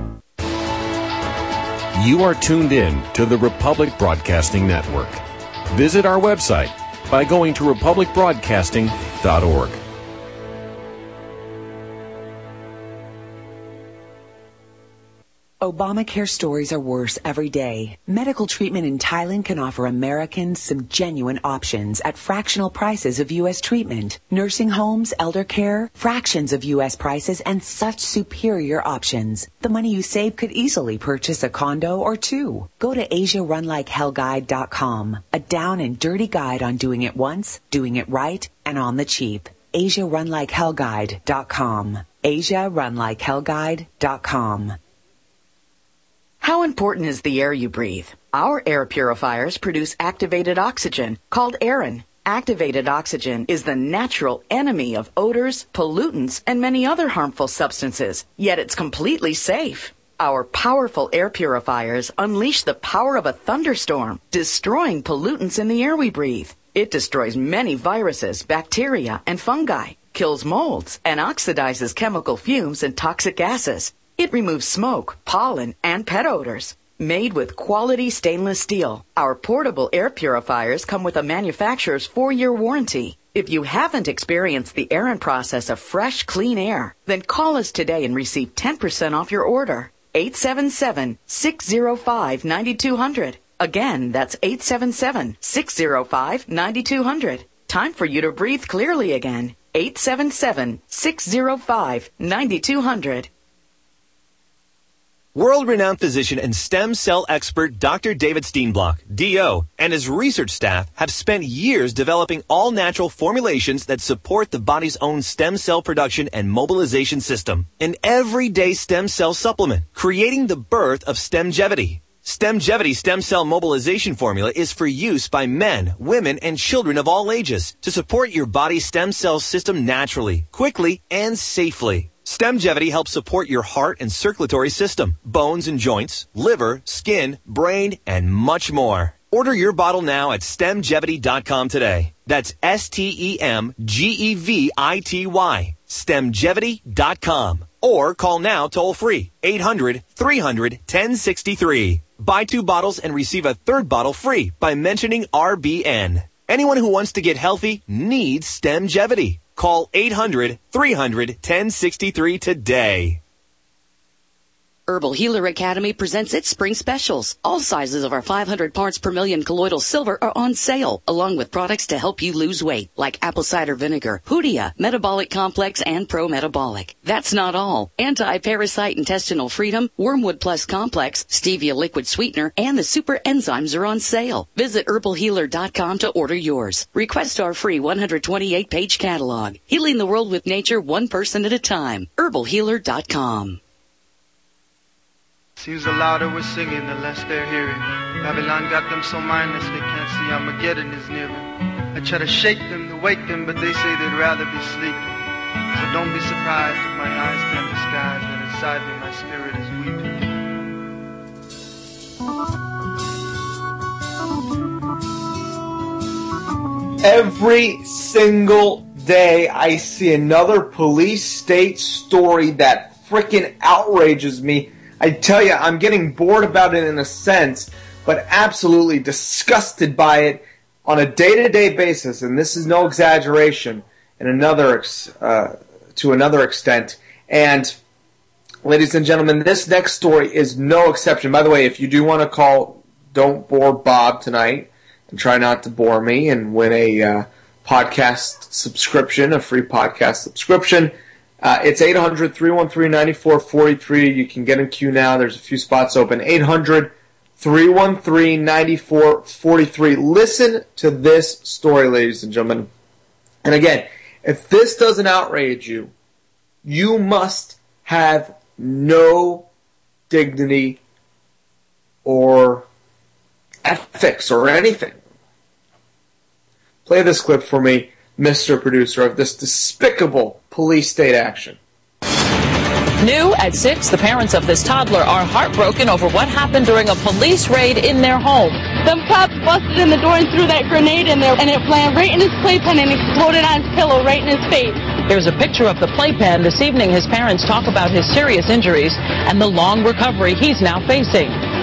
[SPEAKER 21] You are tuned in to the Republic Broadcasting Network. Visit our website by going to republic broadcasting dot org.
[SPEAKER 2] Obamacare stories are worse every day. Medical treatment in Thailand can offer Americans some genuine options at fractional prices of U S treatment. Nursing homes, elder care, fractions of U S prices, and such superior options. The money you save could easily purchase a condo or two. Go to Asia Run Like Hell Guide dot com, a down and dirty guide on doing it once, doing it right, and on the cheap. Asia Run Like Hell Guide dot com. Asia Run Like Hell Guide dot com.
[SPEAKER 13] How important is the air you breathe? Our air purifiers produce activated oxygen, called Aerin. Activated oxygen is the natural enemy of odors, pollutants, and many other harmful substances, yet it's completely safe. Our powerful air purifiers unleash the power of a thunderstorm, destroying pollutants in the air we breathe. It destroys many viruses, bacteria, and fungi, kills molds, and oxidizes chemical fumes and toxic gases. It removes smoke, pollen, and pet odors. Made with quality stainless steel, our portable air purifiers come with a manufacturer's four-year warranty. If you haven't experienced the Aerin process of fresh, clean air, then call us today and receive ten percent off your order. eight seven seven, six zero five, nine two zero zero. Again, that's eight seven seven, six zero five, nine two zero zero. Time for you to breathe clearly again. eight seven seven, six zero five, nine two zero zero.
[SPEAKER 22] World-renowned physician and stem cell expert Doctor David Steenblock, D O, and his research staff have spent years developing all-natural formulations that support the body's own stem cell production and mobilization system. An everyday stem cell supplement, creating the birth of Stemgevity. Stemgevity stem cell mobilization formula is for use by men, women, and children of all ages to support your body's stem cell system naturally, quickly, and safely. Stemgevity helps support your heart and circulatory system, bones and joints, liver, skin, brain, and much more. Order your bottle now at stemgevity dot com today. That's S T E M G E V I T Y, stemgevity dot com. Or call now toll free, eight hundred, three hundred, ten sixty-three. Buy two bottles and receive a third bottle free by mentioning R B N. Anyone who wants to get healthy needs Stemgevity. Call eight hundred, three hundred, ten sixty-three today.
[SPEAKER 13] Herbal Healer Academy presents its spring specials. All sizes of our five hundred parts per million colloidal silver are on sale, along with products to help you lose weight, like apple cider vinegar, Hoodia, Metabolic Complex, and Pro Metabolic. That's not all. Anti-Parasite Intestinal Freedom, Wormwood Plus Complex, Stevia Liquid Sweetener, and the Super Enzymes are on sale. Visit herbal healer dot com to order yours. Request our free one hundred twenty-eight page catalog. Healing the world with nature one person at a time. herbal healer dot com.
[SPEAKER 23] Seems the louder we're singing, the less they're hearing. Babylon got them so mindless they can't see Armageddon is nearing. I try to shake them, to wake them, but they say they'd rather be sleeping. So don't be surprised if my eyes can't disguise that inside me my spirit is weeping.
[SPEAKER 8] Every single day I see another police state story that frickin' outrages me. I tell you, I'm getting bored about it in a sense, but absolutely disgusted by it on a day-to-day basis, and this is no exaggeration, in another uh, to another extent. And, ladies and gentlemen, this next story is no exception. By the way, if you do want to call, don't bore Bob tonight, and try not to bore me, and win a uh, podcast subscription, a free podcast subscription. Uh, it's eight hundred, three one three, nine four four three. You can get in queue now. There's a few spots open. eight hundred, three one three, nine four four three. Listen to this story, ladies and gentlemen. And again, if this doesn't outrage you, you must have no dignity or ethics or anything. Play this clip for me, Mister Producer, of this despicable police state action.
[SPEAKER 24] New at six, the parents of this toddler are heartbroken over what happened during a police raid in their home.
[SPEAKER 25] Them cops busted in the door and threw that grenade in there, and it landed right in his playpen and exploded on his pillow right in his face.
[SPEAKER 24] Here's a picture of the playpen. This evening, his parents talk about his serious injuries and the long recovery he's now facing.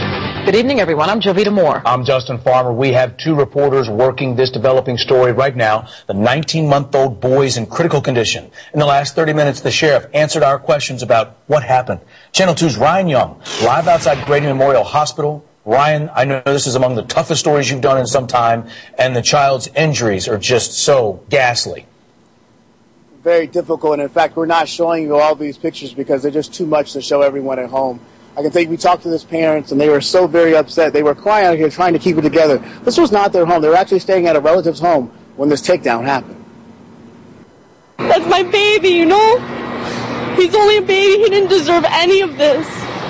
[SPEAKER 24] Good evening, everyone. I'm Jovita Moore.
[SPEAKER 1] I'm Justin Farmer. We have two reporters working this developing story right now. The nineteen-month-old boy is in critical condition. In the last thirty minutes, the sheriff answered our questions about what happened. Channel two's Ryan Young, live outside Grady Memorial Hospital. Ryan, I know this is among the toughest stories you've done in some time, and the child's injuries are just so ghastly.
[SPEAKER 3] Very difficult, and in fact, we're not showing you all these pictures because they're just too much to show everyone at home. I can tell you, we talked to his parents, and they were so very upset. They were crying out here trying to keep it together. This was not their home. They were actually staying at a relative's home when this takedown happened.
[SPEAKER 25] That's my baby, you know? He's only a baby. He didn't deserve any of this.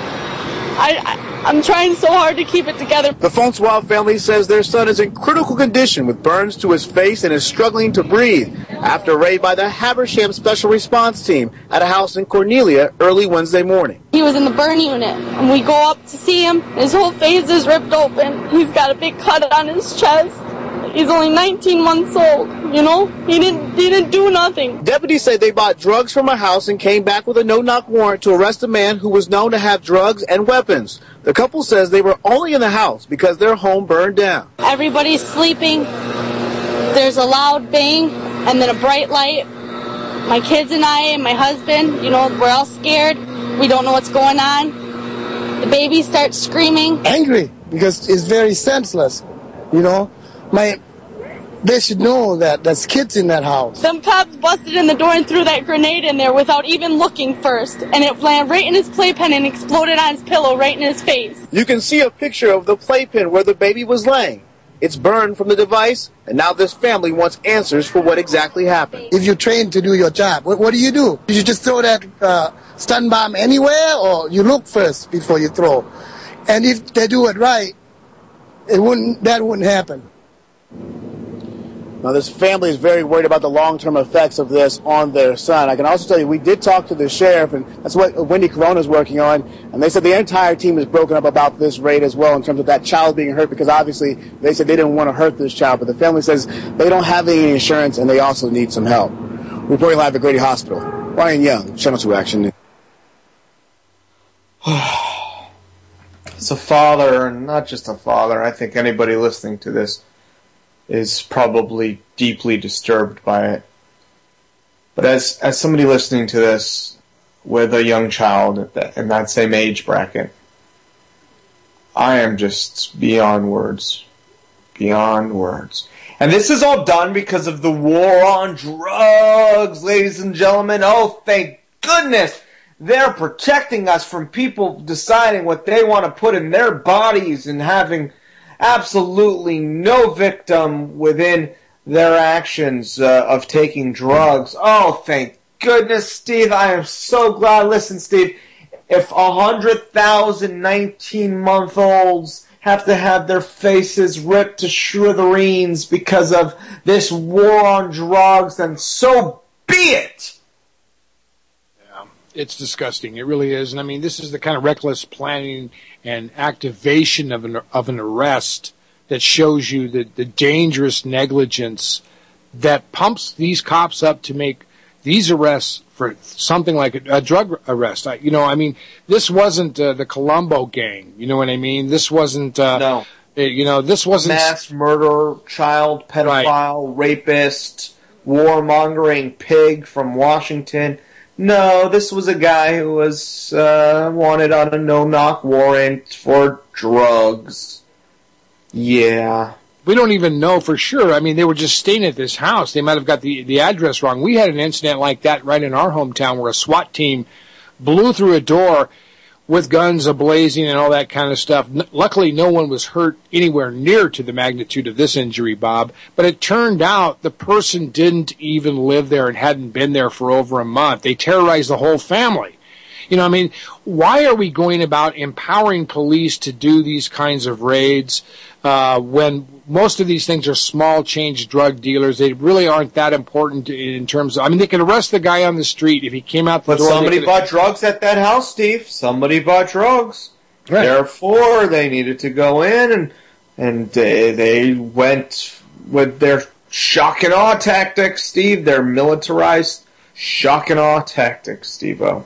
[SPEAKER 25] I, I, I'm trying so hard to keep it together.
[SPEAKER 3] The Francois family says their son is in critical condition with burns to his face and is struggling to breathe after a raid by the Habersham Special Response Team at a house in Cornelia early Wednesday morning.
[SPEAKER 25] He was in the burn unit, and we go up to see him. His whole face is ripped open. He's got a big cut on his chest. He's only nineteen months old, you know? He didn't, he didn't do nothing.
[SPEAKER 3] Deputies say they bought drugs from a house and came back with a no-knock warrant to arrest a man who was known to have drugs and weapons. The couple says they were only in the house because their home burned down.
[SPEAKER 25] Everybody's sleeping. There's a loud bang and then a bright light. My kids and I and my husband, you know, we're all scared. We don't know what's going on. The baby starts screaming.
[SPEAKER 4] Angry because it's very senseless, you know? My, they should know that there's kids in that house.
[SPEAKER 25] Some cops busted in the door and threw that grenade in there without even looking first, and it landed right in his playpen and exploded on his pillow right in his face.
[SPEAKER 3] You can see a picture of the playpen where the baby was laying. It's burned from the device, and now this family wants answers for what exactly happened.
[SPEAKER 4] If you're trained to do your job, what, what do you do? You just throw that uh, stun bomb anywhere, or you look first before you throw? And if they do it right, it wouldn't. That wouldn't happen.
[SPEAKER 3] Now, this family is very worried about the long-term effects of this on their son. I can also tell you, we did talk to the sheriff, and that's what Wendy Corona is working on, and they said the entire team is broken up about this raid as well in terms of that child being hurt, because obviously they said they didn't want to hurt this child, but the family says they don't have any insurance, and they also need some help. Reporting live at Grady Hospital, Ryan Young, Channel two Action.
[SPEAKER 8] As a father, and not just a father, I think anybody listening to this is probably deeply disturbed by it. But as as somebody listening to this with a young child at that, in that same age bracket, I am just beyond words. Beyond words. And this is all done because of the war on drugs, ladies and gentlemen. Oh, thank goodness they're protecting us from people deciding what they want to put in their bodies and having absolutely no victim within their actions uh, of taking drugs. Oh, thank goodness, Steve. I am so glad. Listen, Steve, if one hundred thousand nineteen-month-olds have to have their faces ripped to smithereens because of this war on drugs, then so be it.
[SPEAKER 9] It's disgusting. It really is. And I mean, this is the kind of reckless planning and activation of an of an arrest that shows you the, the dangerous negligence that pumps these cops up to make these arrests for something like a, a drug arrest. I, you know, I mean, this wasn't uh, the Colombo gang. You know what I mean? This wasn't. Uh,
[SPEAKER 8] no.
[SPEAKER 9] You know, this wasn't
[SPEAKER 8] mass murderer, child pedophile, right. rapist, warmongering pig from Washington. No, this was a guy who was uh, wanted on a no-knock warrant for drugs. Yeah.
[SPEAKER 9] We don't even know for sure. I mean, they were just staying at this house. They might have got the, the address wrong. We had an incident like that right in our hometown where a SWAT team blew through a door with guns ablazing and all that kind of stuff. N- luckily, no one was hurt anywhere near to the magnitude of this injury, Bob. But it turned out the person didn't even live there and hadn't been there for over a month. They terrorized the whole family. You know, I mean, why are we going about empowering police to do these kinds of raids uh, when most of these things are small change drug dealers? They really aren't that important in terms of, I mean, they could arrest the guy on the street if he came out the
[SPEAKER 8] but
[SPEAKER 9] door.
[SPEAKER 8] But somebody
[SPEAKER 9] could,
[SPEAKER 8] bought drugs at that house, Steve. Somebody bought drugs. Right. Therefore, they needed to go in, and and they, they went with their shock and awe tactics, Steve. Their militarized shock and awe tactics, Steve-O.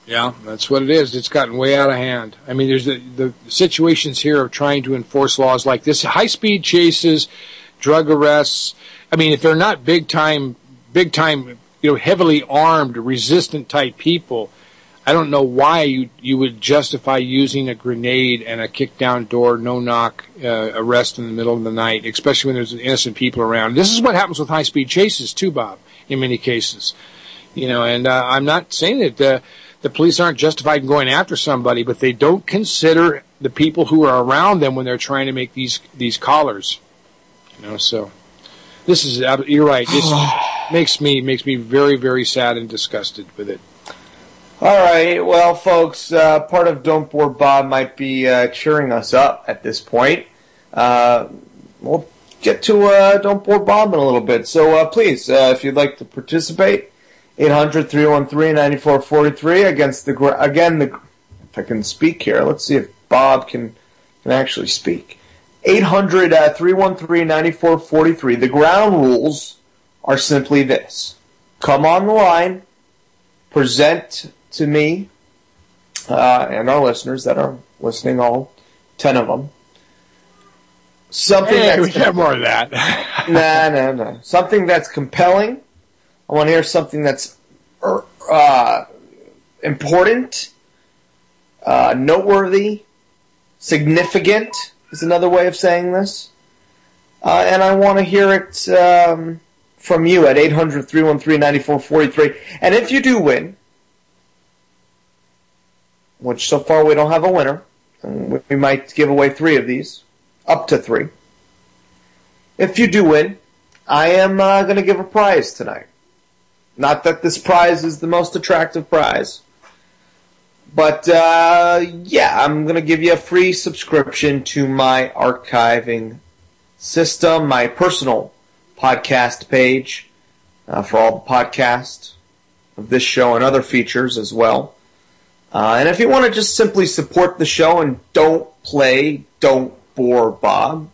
[SPEAKER 9] Yeah, that's what it is. It's gotten way out of hand. I mean, there's the, the situations here of trying to enforce laws like this. High-speed chases, drug arrests. I mean, if they're not big-time, big-time, you know, heavily armed, resistant-type people, I don't know why you you would justify using a grenade and a kick-down door, no-knock uh, arrest in the middle of the night, especially when there's innocent people around. This is what happens with high-speed chases, too, Bob, in many cases. You know, and uh, I'm not saying that uh, the police aren't justified in going after somebody, but they don't consider the people who are around them when they're trying to make these these collars. You know, so this is you're right. This makes me makes me very very sad and disgusted with it.
[SPEAKER 8] All right, well, folks, uh, part of Don't Bore Bob might be uh, cheering us up at this point. Uh, we'll get to uh, Don't Bore Bob in a little bit. So uh, please, uh, if you'd like to participate, eight hundred, three one three, nine four four three against the, again, the, if I can speak here, let's see if Bob can, can actually speak. eight hundred, three one three, nine four four three. The ground rules are simply this. Come on the line, present to me uh, and our listeners that are listening, all ten of them, something
[SPEAKER 9] hey,
[SPEAKER 8] that's
[SPEAKER 9] we get more of that.
[SPEAKER 8] nah, nah, nah. Something that's compelling. I want to hear something that's uh, important, uh, noteworthy, significant is another way of saying this. Uh, and I want to hear it um, from you at eight hundred, three one three, nine four four three. And if you do win, which so far we don't have a winner, and we might give away three of these, up to three. If you do win, I am uh, going to give a prize tonight. Not that this prize is the most attractive prize, but uh, yeah, I'm going to give you a free subscription to my archiving system, my personal podcast page uh, for all the podcasts of this show and other features as well. Uh, and if you want to just simply support the show and don't play, don't bore Bob,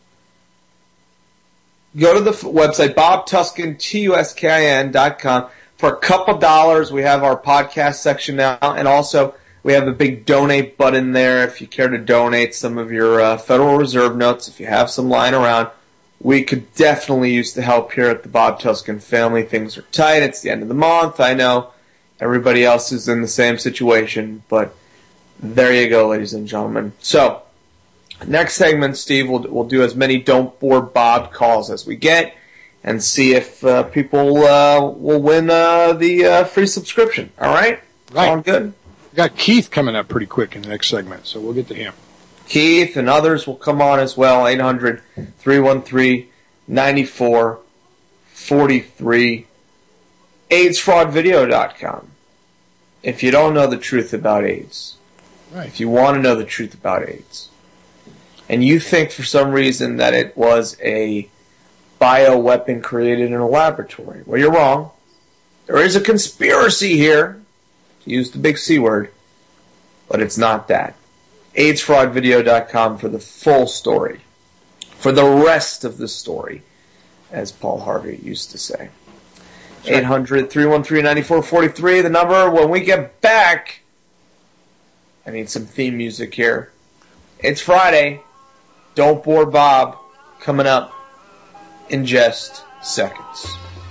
[SPEAKER 8] go to the f- website, Bob Tuskin, T U S K I N dot com. For a couple dollars, we have our podcast section now, and also we have a big donate button there if you care to donate some of your uh, Federal Reserve notes, if you have some lying around. We could definitely use the help here at the Bob Tuskin family. Things are tight. It's the end of the month. I know everybody else is in the same situation, but there you go, ladies and gentlemen. So, next segment, Steve, we'll, we'll do as many Don't Bore Bob calls as we get and see if uh, people uh, will win uh, the uh, free subscription. All right?
[SPEAKER 9] Right.
[SPEAKER 8] All good?
[SPEAKER 9] We got Keith coming up pretty quick in the next segment, so we'll get to him.
[SPEAKER 8] Keith and others will come on as well, eight hundred, three one three, nine four four three. AIDS fraud video dot com. If you don't know the truth about AIDS,
[SPEAKER 9] right.
[SPEAKER 8] If you want to know the truth about AIDS, and you think for some reason that it was a bioweapon created in a laboratory, well, you're wrong. There is a conspiracy here, to use the big C word, but it's not that. AIDS fraud video dot com for the full story, for the rest of the story, as Paul Harvey used to say. eight hundred, three one three, nine four four three, the number. When we get back, I need some theme music here. It's Friday. Don't Bore Bob coming up in just seconds.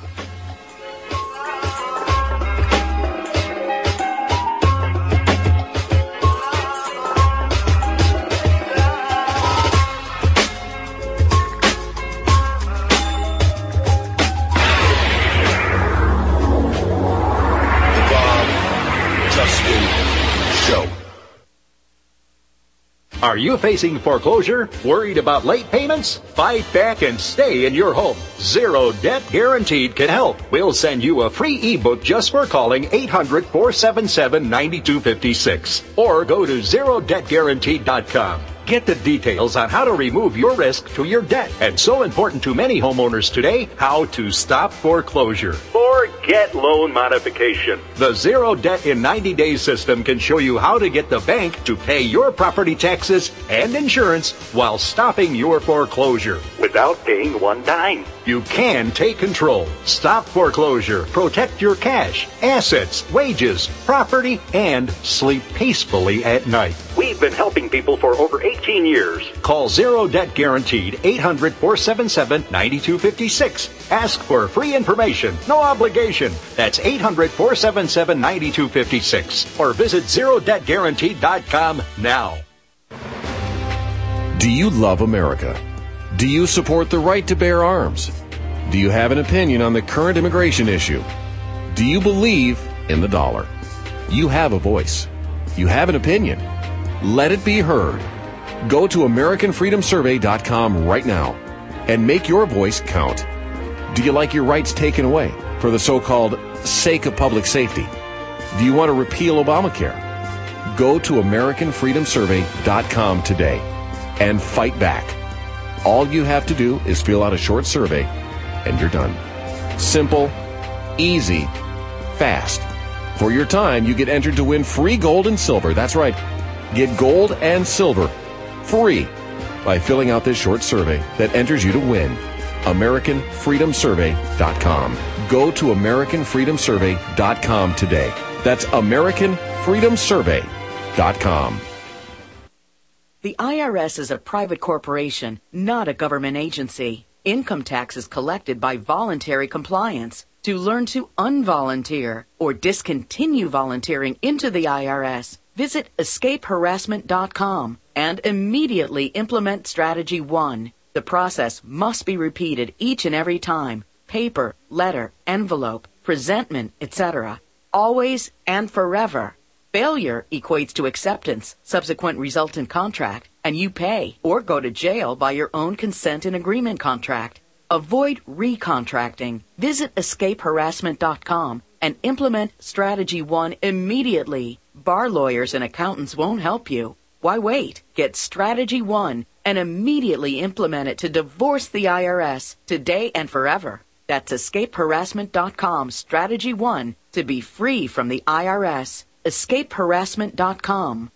[SPEAKER 5] Are you facing foreclosure? Worried about late payments? Fight back and stay in your home. Zero Debt Guaranteed can help. We'll send you a free ebook just for calling eight hundred, four seven seven, nine two five six or go to zero debt guaranteed dot com. Get the details on how to remove your risk to your debt. And so important to many homeowners today, how to stop foreclosure.
[SPEAKER 6] Or get loan modification.
[SPEAKER 5] The Zero Debt in ninety days system can show you how to get the bank to pay your property taxes and insurance while stopping your foreclosure.
[SPEAKER 6] Without paying one dime.
[SPEAKER 5] You can take control. Stop foreclosure. Protect your cash, assets, wages, property, and sleep peacefully at night.
[SPEAKER 6] We've been helping people for over eighteen years.
[SPEAKER 5] Call Zero Debt Guaranteed, eight hundred, four seven seven, nine two five six. Ask for free information. No obligation. That's eight hundred, four seven seven, nine two five six. Or visit zero debt guaranteed dot com now.
[SPEAKER 21] Do you love America? Do you support the right to bear arms? Do you have an opinion on the current immigration issue? Do you believe in the dollar? You have a voice. You have an opinion. Let it be heard. Go to American Freedom Survey dot com right now and make your voice count. Do you like your rights taken away for the so-called sake of public safety? Do you want to repeal Obamacare? Go to American Freedom Survey dot com today and fight back. All you have to do is fill out a short survey and you're done. Simple, easy, fast. For your time, you get entered to win free gold and silver. That's right. Get gold and silver free by filling out this short survey that enters you to win. American Freedom Survey dot com. Go to American Freedom Survey dot com today. That's American Freedom Survey dot com.
[SPEAKER 2] The I R S is a private corporation, not a government agency. Income tax is collected by voluntary compliance. To learn to unvolunteer or discontinue volunteering into the I R S, visit escape harassment dot com and immediately implement Strategy one. The process must be repeated each and every time. Paper, letter, envelope, presentment, et cetera. Always and forever. Failure equates to acceptance, subsequent resultant contract, and you pay or go to jail by your own consent and agreement contract. Avoid recontracting. Visit escape harassment dot com and implement Strategy one immediately. Bar lawyers and accountants won't help you. Why wait? Get Strategy one and immediately implement it to divorce the I R S today and forever. That's escape harassment dot com Strategy one to be free from the I R S. escape harassment dot com.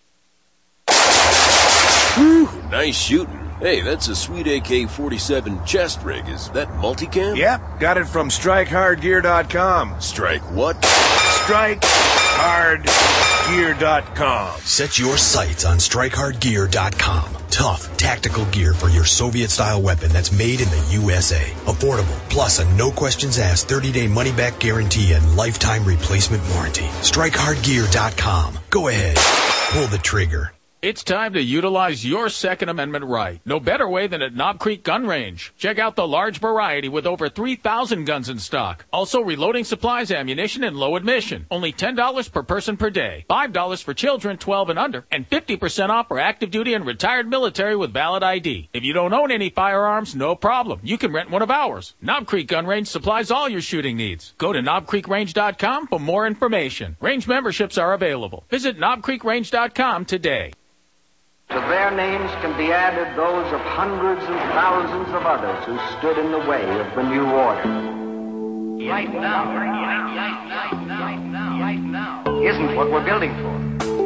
[SPEAKER 7] Whew, nice shooting. Hey, that's a sweet A K forty-seven chest rig. Is that multicam?
[SPEAKER 10] Yep, got it from strike hard gear dot com.
[SPEAKER 7] Strike what?
[SPEAKER 10] strike hard gear dot com.
[SPEAKER 12] Set your sights on strike hard gear dot com. Tough, tactical gear for your Soviet-style weapon that's made in the U S A. Affordable, plus a no-questions-asked thirty-day money-back guarantee and lifetime replacement warranty. strike hard gear dot com. Go ahead, pull the trigger.
[SPEAKER 14] It's time to utilize your Second Amendment right. No better way than at Knob Creek Gun Range. Check out the large variety with over three thousand guns in stock. Also reloading supplies, ammunition, and low admission. Only ten dollars per person per day. five dollars for children twelve and under. And fifty percent off for active duty and retired military with valid I D. If you don't own any firearms, no problem. You can rent one of ours. Knob Creek Gun Range supplies all your shooting needs. Go to knob creek range dot com for more information. Range memberships are available. Visit knob creek range dot com today.
[SPEAKER 15] To their names can be added those of hundreds and thousands of others who stood in the way of the new order. Right now, right now, right now, right now, isn't what we're building for.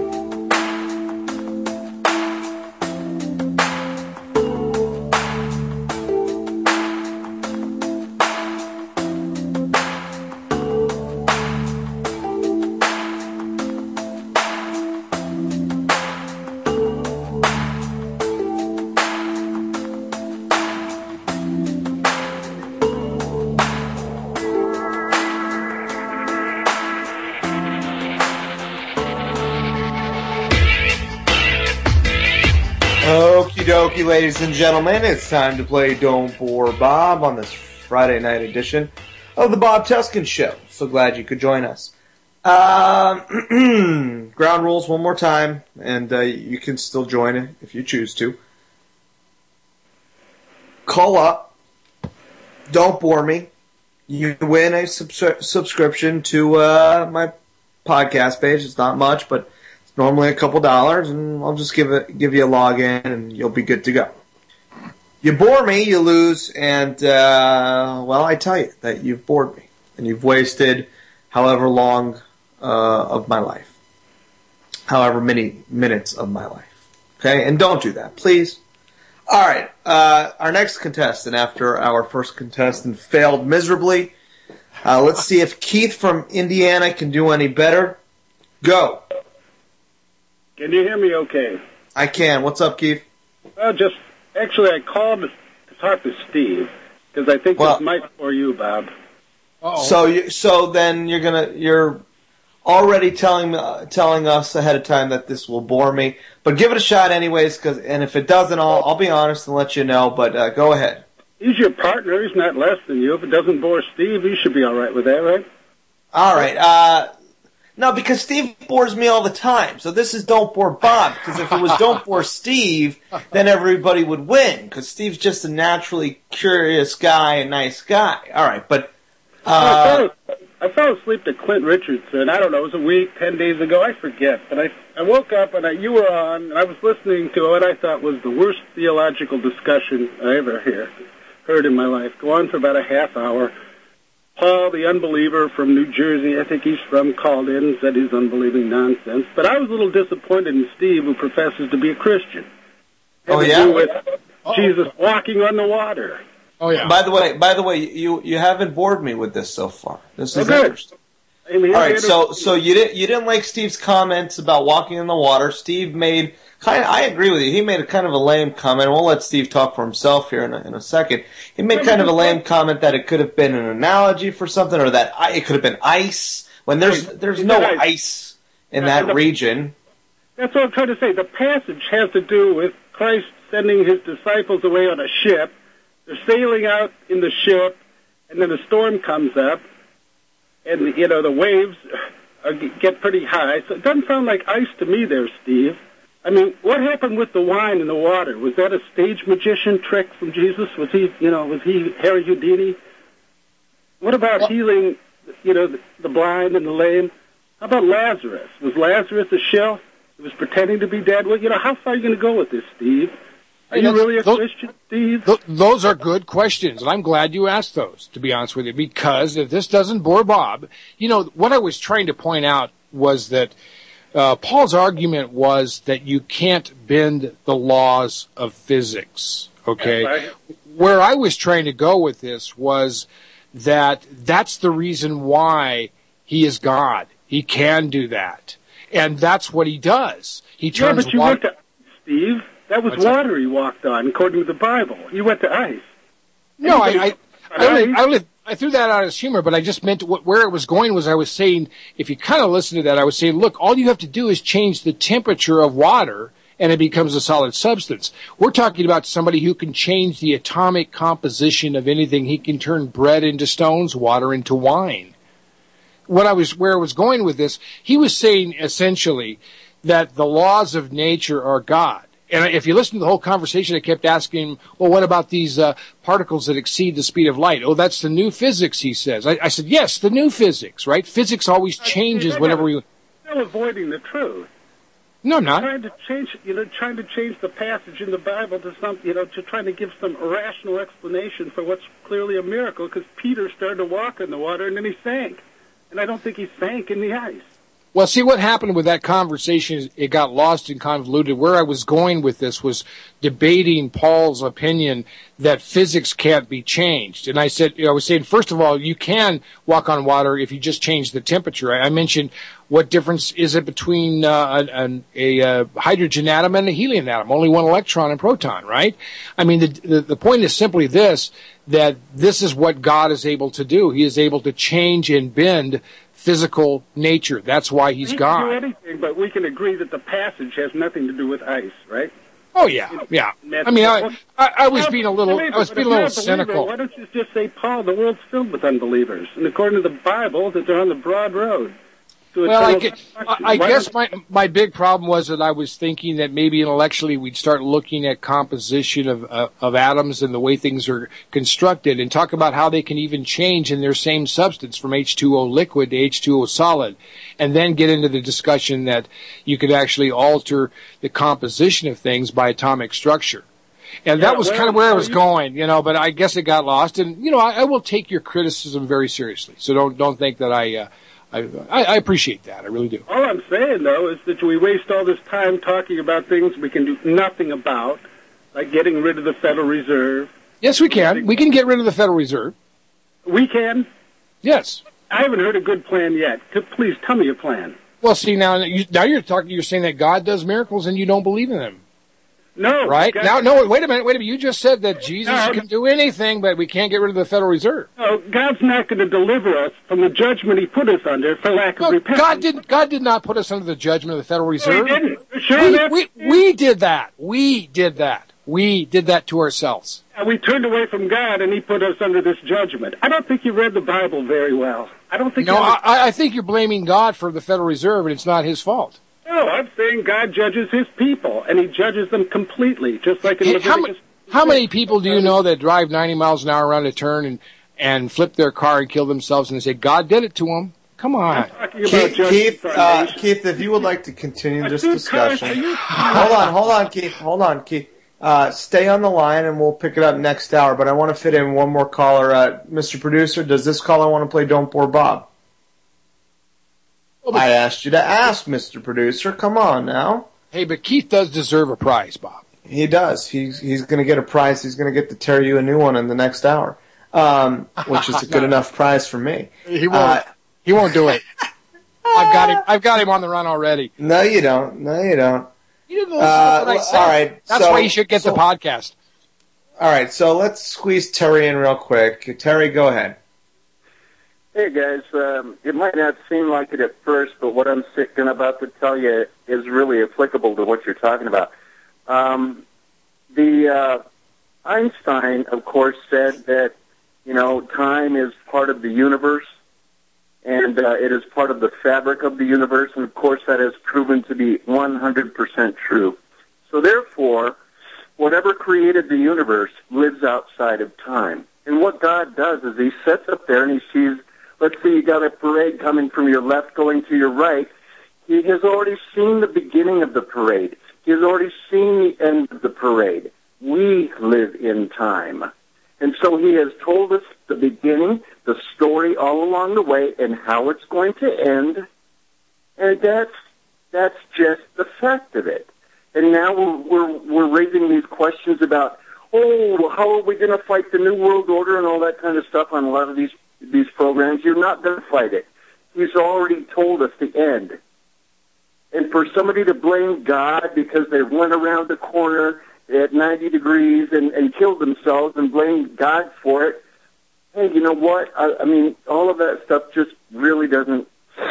[SPEAKER 8] Okie dokie, ladies and gentlemen, it's time to play Don't Bore Bob on this Friday night edition of the Bob Tuskin Show. So glad you could join us. Um, ground rules one more time, and uh, you can still join it if you choose to. Call up. Don't bore me. You win a subs- subscription to uh, my podcast page. It's not much, but normally a couple dollars, and I'll just give it, give you a login, and you'll be good to go. You bore me, you lose, and, uh, well, I tell you that you've bored me, and you've wasted however long uh, of my life, however many minutes of my life. Okay? And don't do that, please. All right. Uh, our next contestant, after our first contestant failed miserably, uh, let's see if Keith from Indiana can do any better. Go.
[SPEAKER 11] Can you hear me okay?
[SPEAKER 8] I can. What's up, Keith?
[SPEAKER 11] Uh, just actually, I called to talk to Steve because I think
[SPEAKER 8] well,
[SPEAKER 11] this might for you, Bob.
[SPEAKER 8] Uh-oh. So, you, so then you're gonna you're already telling uh, telling us ahead of time that this will bore me, but give it a shot anyways. Cause and if it doesn't, I'll I'll be honest and let you know. But uh, go ahead.
[SPEAKER 11] He's your partner. He's not less than you. If it doesn't bore Steve, you should be all right with that, right?
[SPEAKER 8] All right. Uh, no, because Steve bores me all the time. So this is Don't Bore Bob. Because if it was Don't Bore Steve, then everybody would win. Because Steve's just a naturally curious guy, a nice guy. All right, but uh,
[SPEAKER 11] I, fell, I fell asleep to Clint Richardson. I don't know. It was a week, ten days ago. I forget. But I I woke up and I, you were on, and I was listening to what I thought was the worst theological discussion I ever hear, heard in my life. Go on for about a half hour. Paul, the unbeliever from New Jersey, I think he's from, called in and said he's unbelieving nonsense. But I was a little disappointed in Steve, who professes to be a Christian. Had
[SPEAKER 8] oh
[SPEAKER 11] to
[SPEAKER 8] yeah,
[SPEAKER 11] do with Jesus walking on the water.
[SPEAKER 8] Oh yeah. By the way, by the way, you you haven't bored me with this so far. This is
[SPEAKER 11] oh,
[SPEAKER 8] interesting. I mean, all right, so so you didn't you didn't like Steve's comments about walking in the water. Steve made kind of, I agree with you. He made a kind of a lame comment. We'll let Steve talk for himself here in a, in a second. He made kind of a lame comment that it could have been an analogy for something, or that I, it could have been ice when there's there's no ice in that region.
[SPEAKER 11] That's what I'm trying to say. The passage has to do with Christ sending his disciples away on a ship. They're sailing out in the ship, and then a storm comes up, and you know the waves are, get pretty high. So it doesn't sound like ice to me, there, Steve. I mean, what happened with the wine and the water? Was that a stage magician trick from Jesus? Was he, you know, was he Harry Houdini? What about well, healing, you know, the, the blind and the lame? How about Lazarus? Was Lazarus a shell? He was pretending to be dead. Well, you know, how far are you going to go with this, Steve? Are you really a
[SPEAKER 9] those,
[SPEAKER 11] Christian, Steve?
[SPEAKER 9] Th- those are good questions, and I'm glad you asked those, to be honest with you, because if this doesn't bore Bob, you know, what I was trying to point out was that uh, Paul's argument was that you can't bend the laws of physics, okay? Right. Where I was trying to go with this was that that's the reason why he is God. He can do that. And that's what he does. He turns
[SPEAKER 11] yeah, but you
[SPEAKER 9] water-
[SPEAKER 11] went to Steve. That was
[SPEAKER 9] What's
[SPEAKER 11] water
[SPEAKER 9] that?
[SPEAKER 11] He walked on, according to the Bible. You went to ice.
[SPEAKER 9] No, I, I, I, only,
[SPEAKER 11] ice?
[SPEAKER 9] I, only, I threw that out as humor, but I just meant what, where it was going was I was saying, if you kind of listen to that, I was saying, look, all you have to do is change the temperature of water and it becomes a solid substance. We're talking about somebody who can change the atomic composition of anything. He can turn bread into stones, water into wine. What I was, where I was going with this, he was saying essentially that the laws of nature are God. And if you listen to the whole conversation, I kept asking him, well, what about these uh, particles that exceed the speed of light? Oh, that's the new physics, he says. I, I said, yes, the new physics, right? Physics always changes whenever we...
[SPEAKER 11] Still avoiding the truth.
[SPEAKER 9] No, I'm not.
[SPEAKER 11] Trying to change, you know, trying to change the passage in the Bible to some, you know, to trying to give some rational explanation for what's clearly a miracle, because Peter started to walk in the water and then he sank. And I don't think he sank in the ice.
[SPEAKER 9] Well, see, what happened with that conversation is it got lost and convoluted. Where I was going with this was debating Paul's opinion that physics can't be changed. And I said, you know, I was saying, first of all, you can walk on water if you just change the temperature. I mentioned what difference is it between uh, a, a, a hydrogen atom and a helium atom? Only one electron and proton, right? I mean, the, the, the point is simply this, that this is what God is able to do. He is able to change and bend physical nature. That's why he's
[SPEAKER 11] he
[SPEAKER 9] God.
[SPEAKER 11] Can do anything, but we can agree that the passage has nothing to do with ice, right?
[SPEAKER 9] Oh yeah, yeah. I mean, I, I, I was being a little, I was being a little cynical.
[SPEAKER 11] Why don't you just say, Paul, the world's filled with unbelievers, and according to the Bible, that they're on the broad road.
[SPEAKER 9] Well, I, get, I, I guess my my big problem was that I was thinking that maybe intellectually we'd start looking at composition of uh, of atoms and the way things are constructed, and talk about how they can even change in their same substance from H two O liquid to H two O solid, and then get into the discussion that you could actually alter the composition of things by atomic structure. And that yeah, was well, kind of where I was you, going, you know, but I guess it got lost. And, you know, I, I will take your criticism very seriously. So don't don't think that I... Uh, I, I appreciate that. I really do.
[SPEAKER 11] All I'm saying, though, is that we waste all this time talking about things we can do nothing about, like getting rid of the Federal Reserve.
[SPEAKER 9] Yes, we can. We can get rid of the Federal Reserve.
[SPEAKER 11] We can?
[SPEAKER 9] Yes.
[SPEAKER 11] I haven't heard a good plan yet. Please tell me a plan.
[SPEAKER 9] Well, see, now, you, now you're talking, you're saying that God does miracles and you don't believe in them.
[SPEAKER 11] No.
[SPEAKER 9] Right?
[SPEAKER 11] God,
[SPEAKER 9] now, no, wait a minute, wait a minute. You just said that Jesus no, can do anything, but we can't get rid of the Federal Reserve.
[SPEAKER 11] No, God's not going to deliver us from the judgment he put us under for lack
[SPEAKER 9] no,
[SPEAKER 11] of repentance.
[SPEAKER 9] God did, God did not put us under the judgment of the Federal Reserve.
[SPEAKER 11] No, he didn't. Sure,
[SPEAKER 9] we, we, we did that. We did that. We did that to ourselves.
[SPEAKER 11] And we turned away from God, and he put us under this judgment. I don't think you read the Bible very well. I don't think.
[SPEAKER 9] No,
[SPEAKER 11] you
[SPEAKER 9] I, I think you're blaming God for the Federal Reserve, and it's not his fault.
[SPEAKER 11] No, I'm saying God judges his people, and he judges them completely, just like in
[SPEAKER 9] Hey,
[SPEAKER 11] Leviticus.
[SPEAKER 9] How, how many people do you know that drive ninety miles an hour around a turn and, and flip their car and kill themselves and they say, God did it to them? Come on.
[SPEAKER 8] Keith, Keith, uh, Keith, if you would like to continue this discussion. Hold on, hold on, Keith, hold on, Keith. Uh, stay on the line and we'll pick it up next hour, but I want to fit in one more caller. Uh, Mister Producer, does this caller want to play Don't Bore Bob? I asked you to ask, Mister Producer. Come on now.
[SPEAKER 9] Hey, but Keith does deserve a prize, Bob.
[SPEAKER 8] He does. He's he's going to get a prize. He's going to get to tear you a new one in the next hour, um, which is a good enough prize for me.
[SPEAKER 9] He won't.
[SPEAKER 8] Uh,
[SPEAKER 9] he won't do it. I've got him. I've got him on the run already.
[SPEAKER 8] No, you don't. No, you don't.
[SPEAKER 9] You didn't listen uh, to what I said.
[SPEAKER 8] All right.
[SPEAKER 9] That's
[SPEAKER 8] so,
[SPEAKER 9] why you should get
[SPEAKER 8] so,
[SPEAKER 9] the podcast.
[SPEAKER 8] All right. So let's squeeze Terry in real quick. Terry, go ahead.
[SPEAKER 16] Hey, guys. Um, it might not seem like it at first, but what I'm going about to tell you is really applicable to what you're talking about. Um, the uh, Einstein, of course, said that, you know, time is part of the universe, and uh, it is part of the fabric of the universe, and, of course, that has proven to be one hundred percent true. So, therefore, whatever created the universe lives outside of time. And what God does is he sits up there and he sees, let's say you got a parade coming from your left going to your right. He has already seen the beginning of the parade. He has already seen the end of the parade. We live in time. And so he has told us the beginning, the story all along the way, and how it's going to end. And that's that's just the fact of it. And now we're we're, we're raising these questions about, oh, how are we going to fight the New World Order and all that kind of stuff on a lot of these these programs. You're not going to fight it. He's already told us the end. And for somebody to blame God because they went around the corner at ninety degrees and, and killed themselves and blame God for it, hey, you know what? I, I mean, all of that stuff just really doesn't,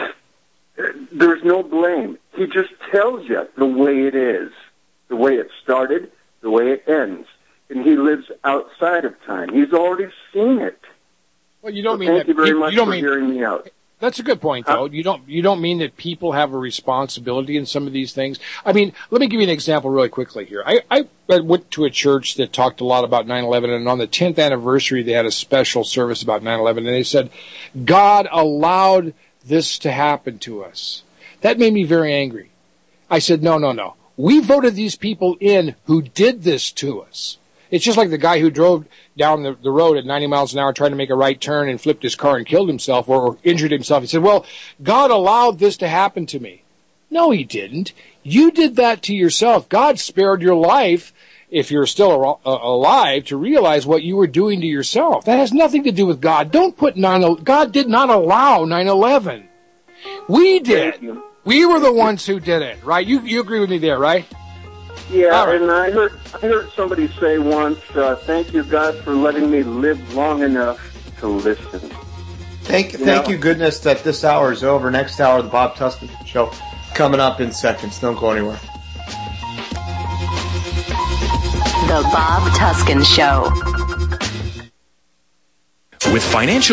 [SPEAKER 16] there's no blame. He just tells you the way it is, the way it started, the way it ends. And he lives outside of time. He's already seen it.
[SPEAKER 9] Well, you don't
[SPEAKER 16] so
[SPEAKER 9] mean
[SPEAKER 16] thank
[SPEAKER 9] that.
[SPEAKER 16] you very
[SPEAKER 9] you,
[SPEAKER 16] much
[SPEAKER 9] you don't
[SPEAKER 16] for
[SPEAKER 9] mean,
[SPEAKER 16] hearing me out.
[SPEAKER 9] That's a good point, though. Huh? You don't you don't mean that people have a responsibility in some of these things. I mean, let me give you an example really quickly here. I, I went to a church that talked a lot about nine eleven, and on the tenth anniversary, they had a special service about nine eleven, and they said, God allowed this to happen to us. That made me very angry. I said, no, no, no. We voted these people in who did this to us. It's just like the guy who drove down the, the road at ninety miles an hour trying to make a right turn and flipped his car and killed himself or, or injured himself. He said, well, God allowed this to happen to me. No, he didn't. You did that to yourself. God spared your life, if you're still uh, alive, to realize what you were doing to yourself. That has nothing to do with God. Don't put nine, God did not allow nine eleven. We did. We were the ones who did it, right? You, you agree with me there, right?
[SPEAKER 16] Yeah, right. And I heard I heard somebody say once, uh, thank you, God, for letting me live long enough to listen.
[SPEAKER 8] Thank,
[SPEAKER 16] you
[SPEAKER 8] thank
[SPEAKER 16] know?
[SPEAKER 8] you, goodness, that this hour is over. Next hour, the Bob Tuskin Show, coming up in seconds. Don't go anywhere.
[SPEAKER 2] The Bob Tuskin Show.
[SPEAKER 12] With financial